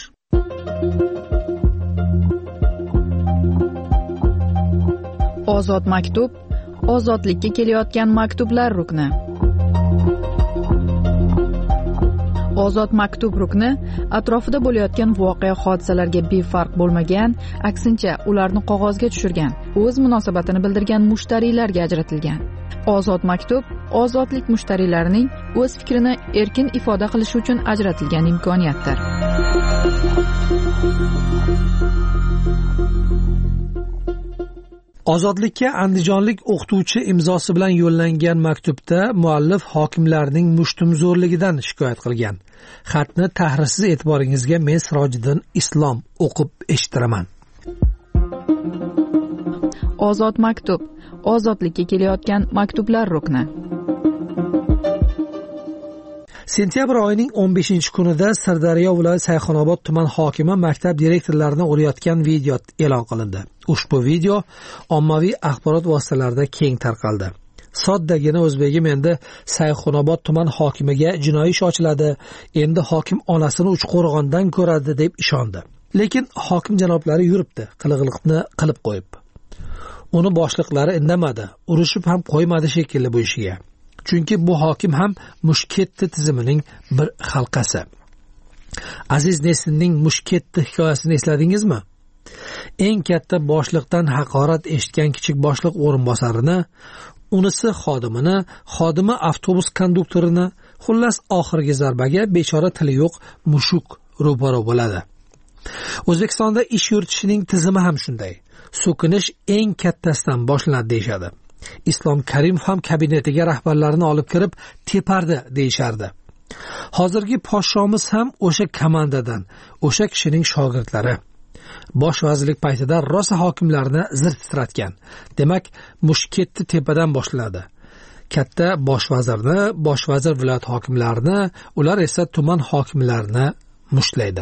Ozod maktub, ozodlikka kelayotgan maktublar rukni. Ozod maktub rukni atrofida bo'layotgan voqea hodisalarga befarq bo'lmagan, aksincha ularni qog'ozga tushirgan, o'z munosabatini bildirgan mushtariylarga ajratilgan. Ozod maktub ozodlik mushtariylarining o'z fikrini erkin ifoda qilishi uchun ajratilgan imkoniyatdir. Ozodlikka andijonlik o'qituvchi imzosi bilan yo'llangan maktubda muallif hokimlarning mushtumzo'rligidan shikoyat qilgan. Xatni tahrirsiz e'tiboringizga men Sirojiddin Islom o'qib eshittiraman. Ozod maktub, ozodlikka kelayotgan maktublar rukni. Sentyabr oyining o'n beshinchi kunida Sirdaryo viloyati Sayxunobod tuman hokimi maktab direktorlarini urayotgan video e'lon qilindi. Ushbu video ommaviy axborot vositalarida keng tarqaldi. Soddagina o'zbegim endi Sayxunobod tuman hokimiga jinoiy ish ochiladi, endi hokim onasini Uchqo'rg'ondan ko'radi deb ishondi. Lekin hokim janoblari yuribdi, qilig'liqni qilib qo'yib. Uni boshliqlari indamadi, urushib ham qo'ymadi shekilli bu ishiga. Chunki bu hokim ham Mushketdi tizimining bir halqasi. Aziz Nesinning Mushketdi hikoyasini esladingizmi? Eng katta boshliqdan haqorat eshitgan kichik boshliq o'rinbosarini, unisi xodimini, xodimi avtobus konduktorini, xullas oxirgi zarbaga bechora tili yo'q mushuk ro'baro bo'ladi. O'zbekistonda ish yuritishining tizimi ham shunday. So'kinish eng kattasidan boshlanadi deyshadi. Islom Karimov ham kabinetiga rahbarlarini olib kirib tepardi deyishardi. Hozirgi podshomiz ham o'sha komandadan, o'sha kishining shogirdlari. Bosh vazirlik paytida rosa hokimlarni zir titratgan. Demak, Mushketdi tepadan boshlanadi. Katta bosh vazirni, bosh vazir viloyat hokimlarini, ular esa tuman hokimlarini mushlaydi.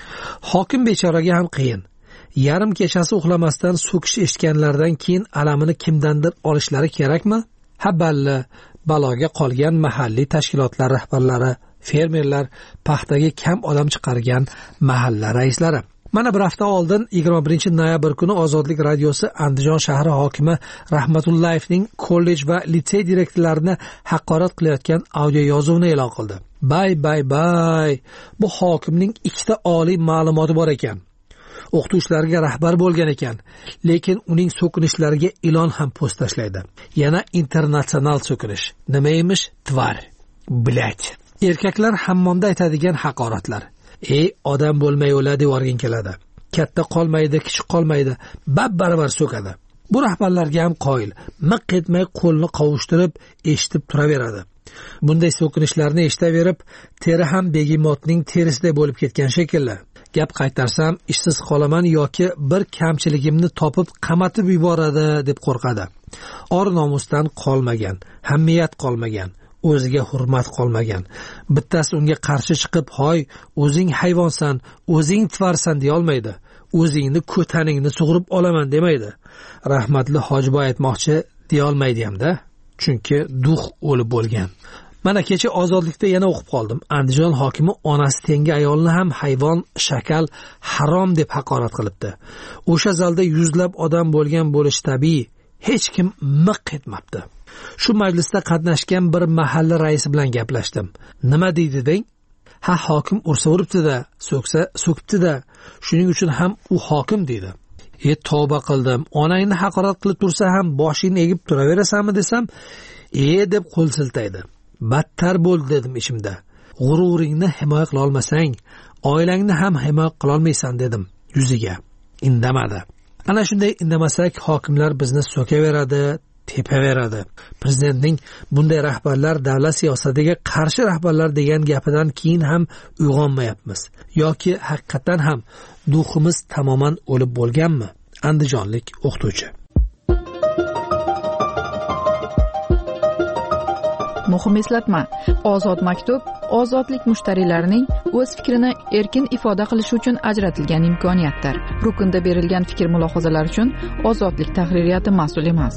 Hokim bechoraga ham qiyin. Yarim kechasi uxlamasdan so'kish eshitganlardan keyin alamini kimdandir olishlari kerakmi? Ha balli, baloga qolgan mahalliy tashkilotlar rahbarlari, fermerlar, paxtaga kam odam chiqargan mahalla raislari. Mana bir hafta oldin yigirma birinchi noyabr kuni Ozodlik radiosi Andijon shahri hokimi Rahmatullayevning kollej va litsey direktorlarini haqorat qilayotgan audio yozuvni e'lon qildi. Bay bay bay. Bu hokimning ikkita oliy ma'lumoti bor ekan. O'qituvchilarga rahbar bo'lgan ekan, lekin uning so'kinishlariga ilon ham post tashlaydi. Yana internatsional so'kinish. Nima emish? Tvar. Bilat. Erkaklar hammomda aytadigan haqoratlar. Ey, odam bo'lmay o'la deb o'rgin keladi. Katta qolmaydi, kichik qolmaydi, bab-baravar so'kadi. Bu rahbarlarga ham qoyil, miq etmay qo'lni qovushtirib eshitib turaveradi. Bunday so'kinishlarni eshitaverib, teri ham begimotning terisiday bo'lib ketgan shekilli. Gap qaytarsam, ishsiz qolaman yoki bir kamchiligimni topib qamatib yuboradi deb qo'rqadi. Or nomusdan qolmagan, hamiyat qolmagan, o'ziga hurmat qolmagan. Bittasi unga qarshi chiqib, "Hoy, o'zing hayvonsan, o'zing tvarsan" deya olmaydi. O'zingni ko'taningni sug'urib olaman demaydi. Rahmatli Hojiboy aytmoqchi deya olmaydi hamda, chunki duh o'lib bo'lgan. Mana kecha Ozodlikda yana o'qib qoldim. Andijon hokimi onasi tengi ayolni ham hayvon, shakal, harom deb haqorat qilibdi. O'sha zalda yuzlab odam bo'lgan bo'lishi tabiiy. Hech kim miq etmabdi. Shu majlisda qatnashgan bir mahalla raisi bilan gaplashdim. Nima deydi deng? Ha, hokim ursa uribdi-da, so'ksa so'kibdi-da. Shuning uchun ham u hokim deydi. E, tavba qildim. Onangni haqorat qilib tursa ham boshingni egib turaverasanmi desam, "E" deb qo'l siltaydi. Battar bo'ldi dedim ichimda. G'ururingni himoya qila olmasang, oilangni ham himoya qila olmaysan dedim yuziga. Indamadi. Ana shunday indamasak, hokimlar bizni so'kaveradi, tepaveradi. Prezidentning bunday rahbarlar davlat siyosatiga qarshi rahbarlar degan gapidan keyin ham uyg'onmayapmiz. Yoki haqiqatan ham duximiz tamoman o'lib bo'lganmi? Andijonlik o'qituvchi. Muhim eslatma: Ozod maktub ozodlik mushtariylarining o'z fikrini erkin ifoda qilishi uchun ajratilgan imkoniyatdir. Rukunda berilgan fikr mulohazalar uchun Ozodlik tahririyati mas'ul emas.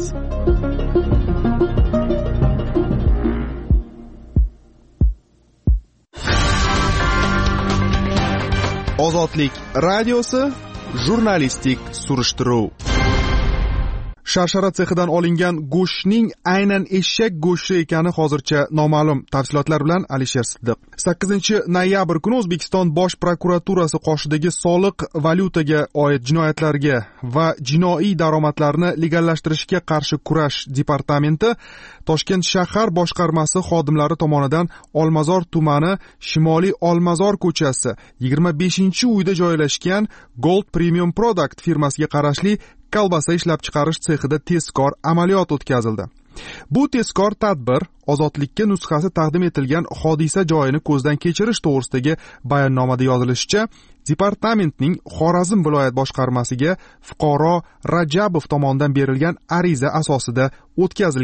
Ozodlik radiosi jurnalistik surishtiruv. Sharshara sexidan olingan go'shtning aynan eshak go'shti ekani hozircha noma'lum. Tafsilotlar bilan Alisher Siddiq. sakkizinchi noyabr kuni O'zbekiston Bosh prokuraturasi qoshidagi soliq, valyutaga oid jinoyatlarga va jinoiy daromadlarni legallashtirishga qarshi kurash departamenti Toshkent shahar boshqarmasi xodimlari tomonidan Olmazor tumani Shimoliy Olmazor ko'chasi yigirma beshinchi uyda joylashgan Gold Premium Product firmasiga qarashli kolbasa ishlab chiqarish sexida tezkor amaliyot o'tkazildi. Bu tezkor tadbir Ozodlikka nusxasi taqdim etilgan hodisa joyini ko'zdan kechirish to'g'risidagi bayonnomada yozilishicha, departamentning Xorazm viloyat boshqarmasiga fuqaro Rajabov tomonidan berilgan ariza asosida o'tkazilgan.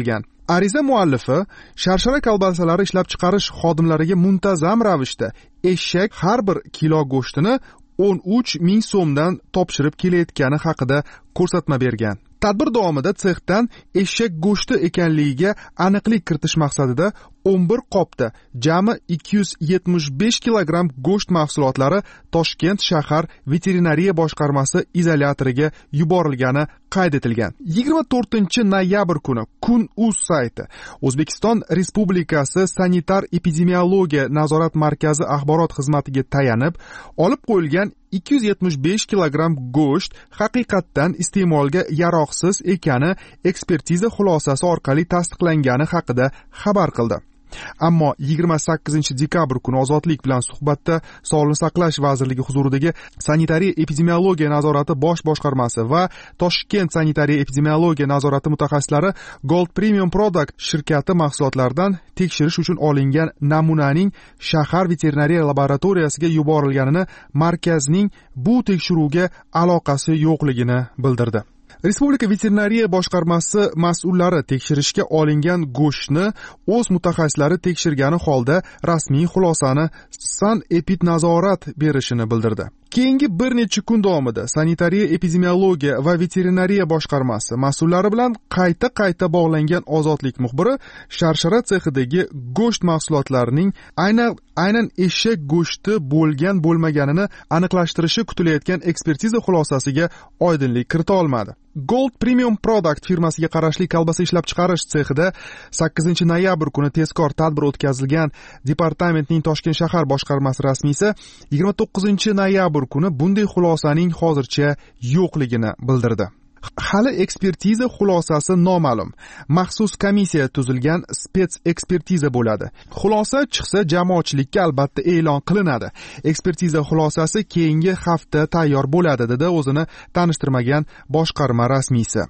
Ariza muallifi sharshara kolbasalari ishlab chiqarish xodimlariga muntazam ravishda eshak har bir kilo go'shtini o'n uch ming so'mdan topshirib kelayotgani haqida ko'rsatma bergan. Tadbir davomida sexdan eshak go'shti ekanligiga aniqlik kiritish maqsadida o'n bir qopda jami ikki yuz yetmish besh kilogramm go'sht mahsulotlari Toshkent shahar veterinariya boshqarmasi izolyatoriga yuborilgani qayd etilgan. yigirma to'rtinchi noyabr kuni Kun.uz sayti O'zbekiston Respublikasi Sanitar epidemiologiya nazorat markazi axborot xizmatiga tayanib, olib qo'yilgan ikki yuz yetmish besh kilogramm go'sht haqiqatdan iste'molga yaroqsiz ekani ekspertiza xulosasi orqali tasdiqlangani haqida xabar qildi. Ammo yigirma sakkizinchi dekabr kuni Ozodlik bilan suhbatda Sog'liqni saqlash vazirligi huzuridagi Sanitariya epidemiologiya nazorati bosh boshqarmasi va Toshkent sanitariya epidemiologiya nazorati mutaxassislari Gold Premium Product shirkati mahsulotlaridan tekshirish uchun olingan namunaning shahar veterinariya laboratoriyasiga yuborilganini, markazning bu tekshiruvga aloqasi yo'qligini bildirdi. Respublika veterinariya boshqarmasi mas'ullari tekshirishga olingan go'shtni o'z mutaxassislari tekshirgani holda rasmiy xulosani Sanepidnazorat berishini bildirdi. Keyingi bir necha kun davomida Sanitariya epidemiologiya va veterinariya boshqarmasi mas'ullari bilan qayta-qayta bog'langan Ozodlik muxbiri sharshara sexidagi go'sht mahsulotlarining aynan aynan eshak go'shti bo'lgan bo'lmaganini aniqlashtirishi kutilayotgan ekspertiza xulosasiga oydinlik kirita olmadi. Gold Premium Product firmasiga qarashli kolbasa ishlab chiqarish sexida sakkizinchi noyabr kuni tezkor tadbir o'tkazilgan departamentning Toshkent shahar boshqarmasi rasmiysi yigirma to'qqizinchi noyabr kuni bunday xulosaning hozircha yo'qligini bildirdi. Hali ekspertiza xulosasi noma'lum. Maxsus komissiya tuzilgan spets ekspertiza bo'ladi. Xulosa chiqsa jamoatchilikka albatta e'lon qilinadi. Ekspertiza xulosasi keyingi hafta tayyor bo'ladi, dedi o'zini tanishtirmagan boshqarma rasmiysi.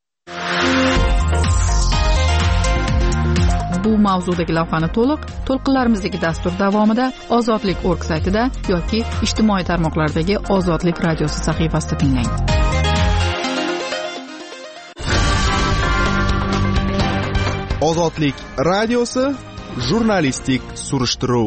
Bu mavzudagi lavhani to'liq to'lqinlarimizdagi dastur davomida ozodlik точка org saytida yoki ijtimoiy tarmoqlardagi Ozodlik radiosi sahifasida tinglang. Ozodlik radiosi jurnalistik surishtiruv.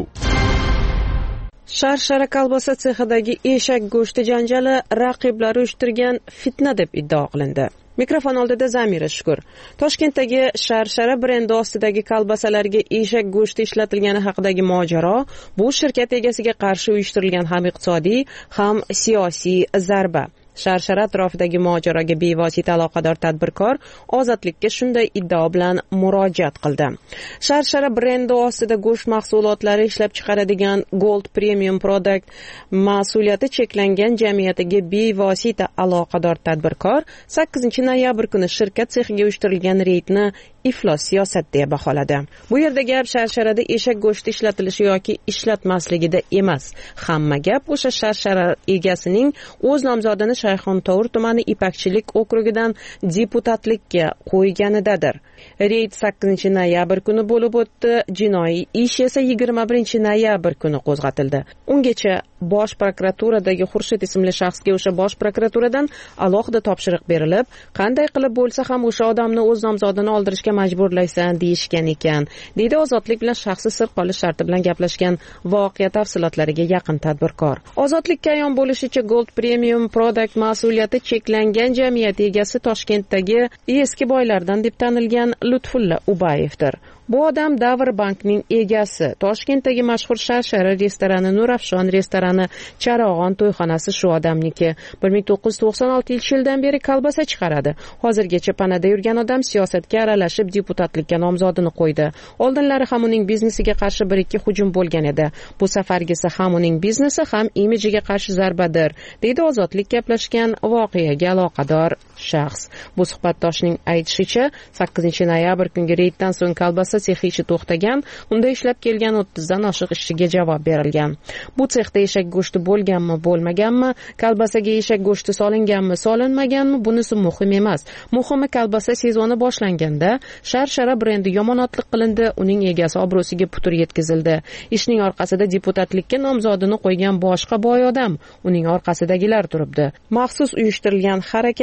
Sharshara kolbasa sexidagi eshak go'shti janjali raqiblari uyushtirgan fitna deb iddao qilindi. Mikrofon oldida Zamira Shukur. Toshkentdagi Sharshara brendi ostidagi kolbasalarga eshak go'shti ishlatilgani haqidagi mojaro bu shirkat egasiga qarshi uyushtirilgan ham iqtisodiy, ham siyosiy zarba. Sharshara atrofidagi mojaroga bevosita aloqador tadbirkor Ozodlikka shunday iddao bilan murojaat qildi. Sharshara brendi ostida go'sht mahsulotlari ishlab chiqaradigan Gold Premium Product mas'uliyati cheklangan jamiyatiga bevosita aloqador tadbirkor sakkizinchi noyabr kuni shirkat sexiga uyushtirilgan reydni iflos siyosat deya baholadi. Bu yerda gap Sharsharada eshak go'shti ishlatilishi yoki ishlatmasligida emas. Hamma gap o'sha Sharshara egasining o'z nomzodini Shayxontohur tumani Ipakchilik okrugidan deputatlikka qo'yganidadir. Reyd sakkizinchi noyabr kuni bo'lib o'tdi, jinoiy ish esa yigirma birinchi noyabr kuni qo'zg'atildi. Ungacha bosh prokuraturadagi Xurshid ismli shaxsga o'sha bosh prokuraturadan alohida topshiriq berilib, qanday qilib bo'lsa ham o'sha odamni o'z nomzodini oldirishga majburlaysan deyishgan ekan, deydi Ozodlik bilan shaxsi sir qolish sharti bilan gaplashgan voqea tafsilotlariga yaqin tadbirkor. Ozodlikka ayon bo'lishicha Gold Premium Product mas'uliyati cheklangan jamiyat egasi Toshkentdagi eski boylardan deb tanilgan Lutfulla Ubayevdir. Bu odam Davr bankning egasi. Toshkentdagi mashhur Sharshara restorani, Nurafshon restorani, Charog'on to'yxonasi shu odamniki. bir ming to'qqiz yuz to'qson oltinchi yildan beri kolbasa chiqaradi. Hozirgacha panada yurgan odam siyosatga aralashib deputatlikka nomzodini qo'ydi. Oldinlari ham uning biznesiga qarshi bir ikki hujum bo'lgan edi. Bu safargisi ham uning biznesi ham imijiga qarshi zarbadir, deydi Ozodlik gaplashgan voqeaga aloqador shaxs. Bu suhbatdoshning aytishicha, sakkizinchi noyabr kungi reyddan so'ng kolbasa sexi ishi to'xtagan, unda ishlab kelgan o'ttizdan oshiq ishchiga javob berilgan. Bu sexda eshak go'shti bo'lganmi, bo'lmaganmi, kolbasaga eshak go'shti solinganmi, solinmaganmi, bunisi muhim emas. Muhimi kolbasa sezoni boshlanganda Sharshara brendi yomonotlik qilindi, uning egasi obro'siga putur yetkazildi. Ishning orqasida deputatlikka nomzodini qo'ygan boshqa boy odam, uning orqasidagilar turibdi. Maxsus uyushtirilgan harakat bilan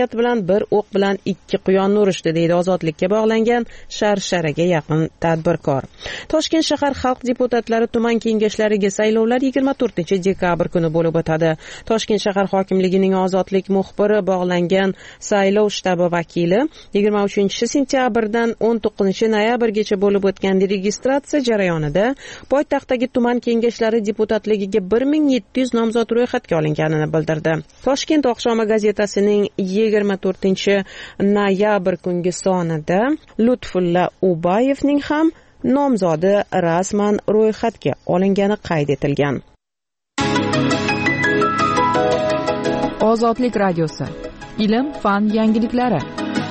bir o'q bilan ikki quyonni urishdi, deydi Ozodlikka bog'langan Sharsharaga yaqin tadbirkor. Toshkent shahar xalq deputatlari tuman kengashlariga saylovlar yigirma to'rtinchi dekabr kuni bo'lib o'tadi. Toshkent shahar hokimligining Ozodlik muxbiri bog'langan saylov shtabi vakili yigirma uchinchi sentyabrdan o'n to'qqizinchi noyabrgacha bo'lib o'tgan registratsiya jarayonida poytaxtdagi tuman kengashlari deputatligiga bir ming yetti yuz nomzod ro'yxatga olinganini bildirdi. Toshkent oqshomi gazetasining yigirma to'rtinchi noyabr kungi sonida Lutfulla Ubayevning ham nomzodi rasman ro'yxatga olingani qayd etilgan. Ozodlik radiosi. Ilm, fan yangiliklari.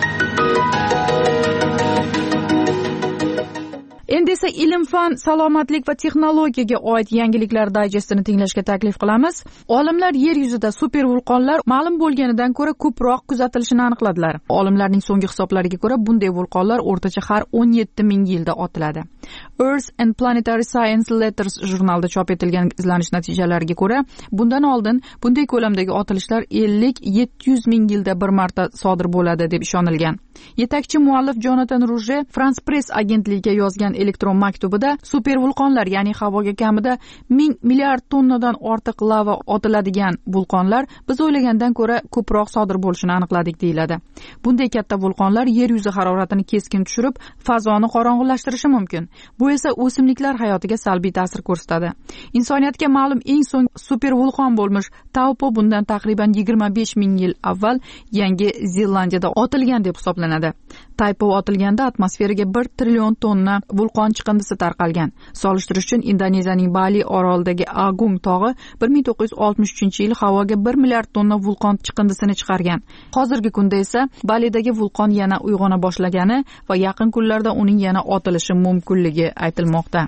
Endi esa ilm, fan, salomatlik va texnologiyaga oid yangiliklar dayjestini tinglashga taklif qilamiz. Olimlar yer yuzida super vulqonlar ma'lum bo'lganidan ko'ra ko'proq kuzatilishini aniqladilar. Olimlarning so'nggi hisoblariga ko'ra bunday vulqonlar o'rtacha har o'n yetti ming yilda otiladi. Earth and Planetary Science Letters jurnalida chop etilgan izlanish natijalariga ko'ra, bundan oldin bunday ko'lamdagi otilishlar ellik yetti yuz ming yilda bir marta sodir bo'ladi deb ishonilgan. Yetakchi muallif Jonathan Ruje France Press agentligiga yozgan elektron maktubida super vulqonlar, ya'ni havoga kamida ming milliard tonnadan ortiq lava otiladigan vulqonlar biz o'ylagandan ko'ra ko'proq sodir bo'lishini aniqladik, deyiladi. Bunday katta vulqonlar yer yuzi haroratini keskin tushirib, fazoni qorong'ulashtirishi mumkin. Bu esa o'simliklar hayotiga salbiy ta'sir ko'rsatadi. Insoniyatga ma'lum eng so'nggi super vulqon bo'lmish Taupo bundan taqriban yigirma besh ming yil avval Yangi Zelandiyada otilgan deb hisoblanadi. Taupo otilganda atmosferaga bir trillion tonna vulqon chiqindisi tarqalgan. Solishtirish uchun Indoneziyaning Bali orolidagi Agung tog'i bir ming to'qqiz yuz oltmish uchinchi yil havoga bir milliard tonna vulqon chiqindisini chiqargan. Hozirgi kunda esa Balidagi vulqon yana uyg'ona boshlagani va yaqin kunlarda uning yana otilishi mumkinligi aytilmoqda.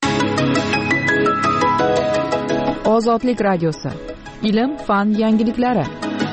Ozodlik radiosi. Ilm, fan yangiliklari.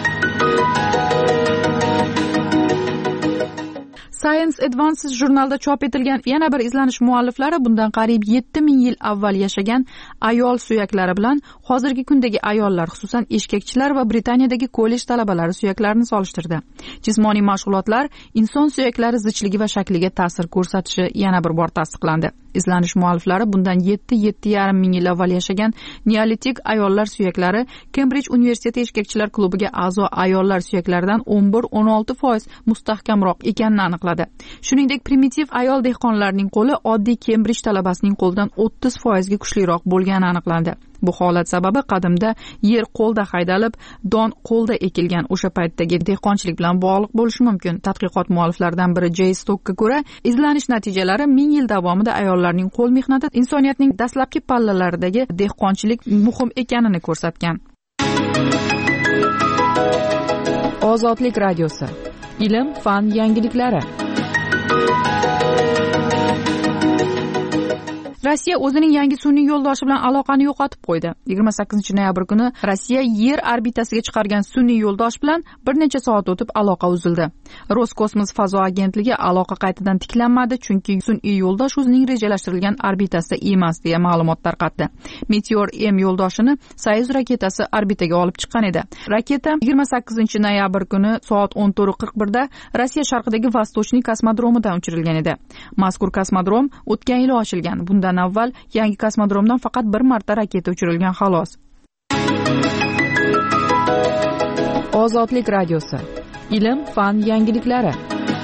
Science Advances jurnalida chop etilgan yana bir izlanish mualliflari bundan qariyb yetti ming yil avval yashagan ayol suyaklari bilan hozirgi kundagi ayollar, xususan eshkakchilar va Britaniyadagi kollej talabalari suyaklarini solishtirdi. Jismoniy mashg'ulotlar inson suyaklari zichligi va shakliga ta'sir ko'rsatishi yana bir bor tasdiqlandi. Izlanish mualliflari bundan yetti yetti yarim ming yil avval yashagan neolitik ayollar suyaklari Cambridge universiteti eshkakchilar klubiga a'zo ayollar suyaklaridan o'n bir o'n olti foiz mustahkamroq ekanini aniqladi. Shuningdek, primitiv ayol dehqonlarning qo'li oddiy Cambridge talabasining qo'lidan o'ttiz foizga kuchliroq bo'lgani aniqlandi. Bu holat sababi qadimda yer qo'lda haydalib, don qo'lda ekilgan o'sha paytdagi dehqonchilik bilan bog'liq bo'lishi mumkin. Tadqiqot mualliflaridan biri Jay Stockga ko'ra, izlanish natijalari ming yil davomida ayollarning qo'l mehnati insoniyatning dastlabki pallalaridagi dehqonchilik muhim ekanini ko'rsatgan. Ozodlik radiosi. Ilm, fan yangiliklari. Rossiya o'zining yangi sun'iy yo'ldoshi bilan aloqani yo'qotib qo'ydi. yigirma sakkizinchi noyabr kuni Rossiya yer orbitasiga chiqargan sun'iy yo'ldosh bilan bir necha soat o'tib aloqa uzildi. Roskosmos fazo agentligi aloqa qaytadan tiklanmadi, chunki sun'iy yo'ldosh o'zining rejalashtirilgan orbitasida emas deya ma'lumot tarqatdi. Meteor M yo'ldoshini Soyuz raketasi orbitaga olib chiqqan edi. Raketa yigirma sakkizinchi noyabr kuni soat o'n to'rt qirq bir da Rossiya sharqidagi Vostochniy kosmodromidan uchirilgan edi. Mazkur kosmodrom o'tgan yil ochilgan. Bundan avval yangi kosmodromdan faqat bir marta raketa uchirilgan xolos. Ozodlik radiosi. Ilm, fan yangiliklari.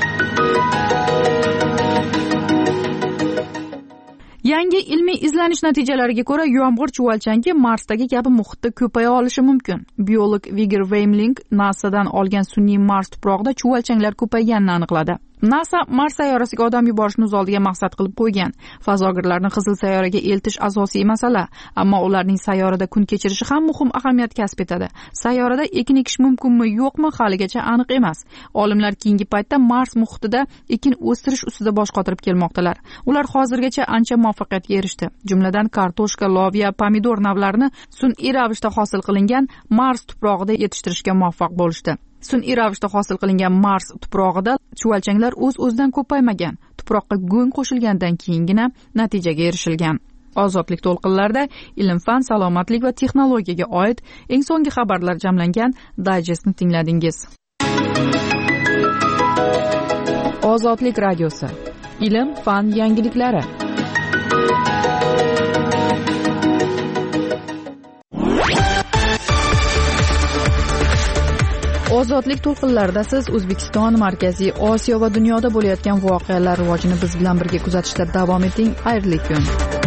Yangi ilmiy izlanish natijalariga ko'ra, yomg'ir chuvalchangi Marsdagi kabi muhitda ko'paya olishi mumkin. Biolog Vigor Weimling NASAdan olgan sun'iy Mars tuprog'ida chuvalchanglar ko'payganini aniqladi. NASA Mars sayyorasiga odam yuborishni o'z oldiga maqsad qilib qo'ygan. Fazogirlarni Qizil sayyoraga eltish asosiy masala, ammo ularning sayyorada kun kechirishi ham muhim ahamiyat kasb etadi. Sayyorada ekin ekish mumkinmi, yo'qmi haligacha aniq emas. Olimlar keyingi paytda Mars muhitida ekin o'stirish ustida bosh qotirib kelmoqdalar. Ular hozirgacha ancha muvaffaqiyatga erishdi. Jumladan kartoshka, loviya, pomidor navlarini sun'iy ravishda hosil qilingan Mars tuprog'ida yetishtirishga muvaffaq bo'lishdi. Sun'iy ravishda hosil qilingan Mars tuprog'ida chuvalchanglar o'z-o'zidan ko'paymagan. Tuproqqa go'ng qo'shilgandan keyingina natijaga erishilgan. Ozodlik to'lqinlarida ilm, fan, salomatlik va texnologiyaga oid eng so'nggi xabarlar jamlangan dayjestni tingladingiz. Ozodlik radiosi. Ilm, fan, yangiliklari. Ozodlik to'lqinlarida siz O'zbekiston, Markaziy Osiyo va dunyoda bo'layotgan voqealar rivojini biz bilan birga kuzatishda davom eting. Xayrli kun.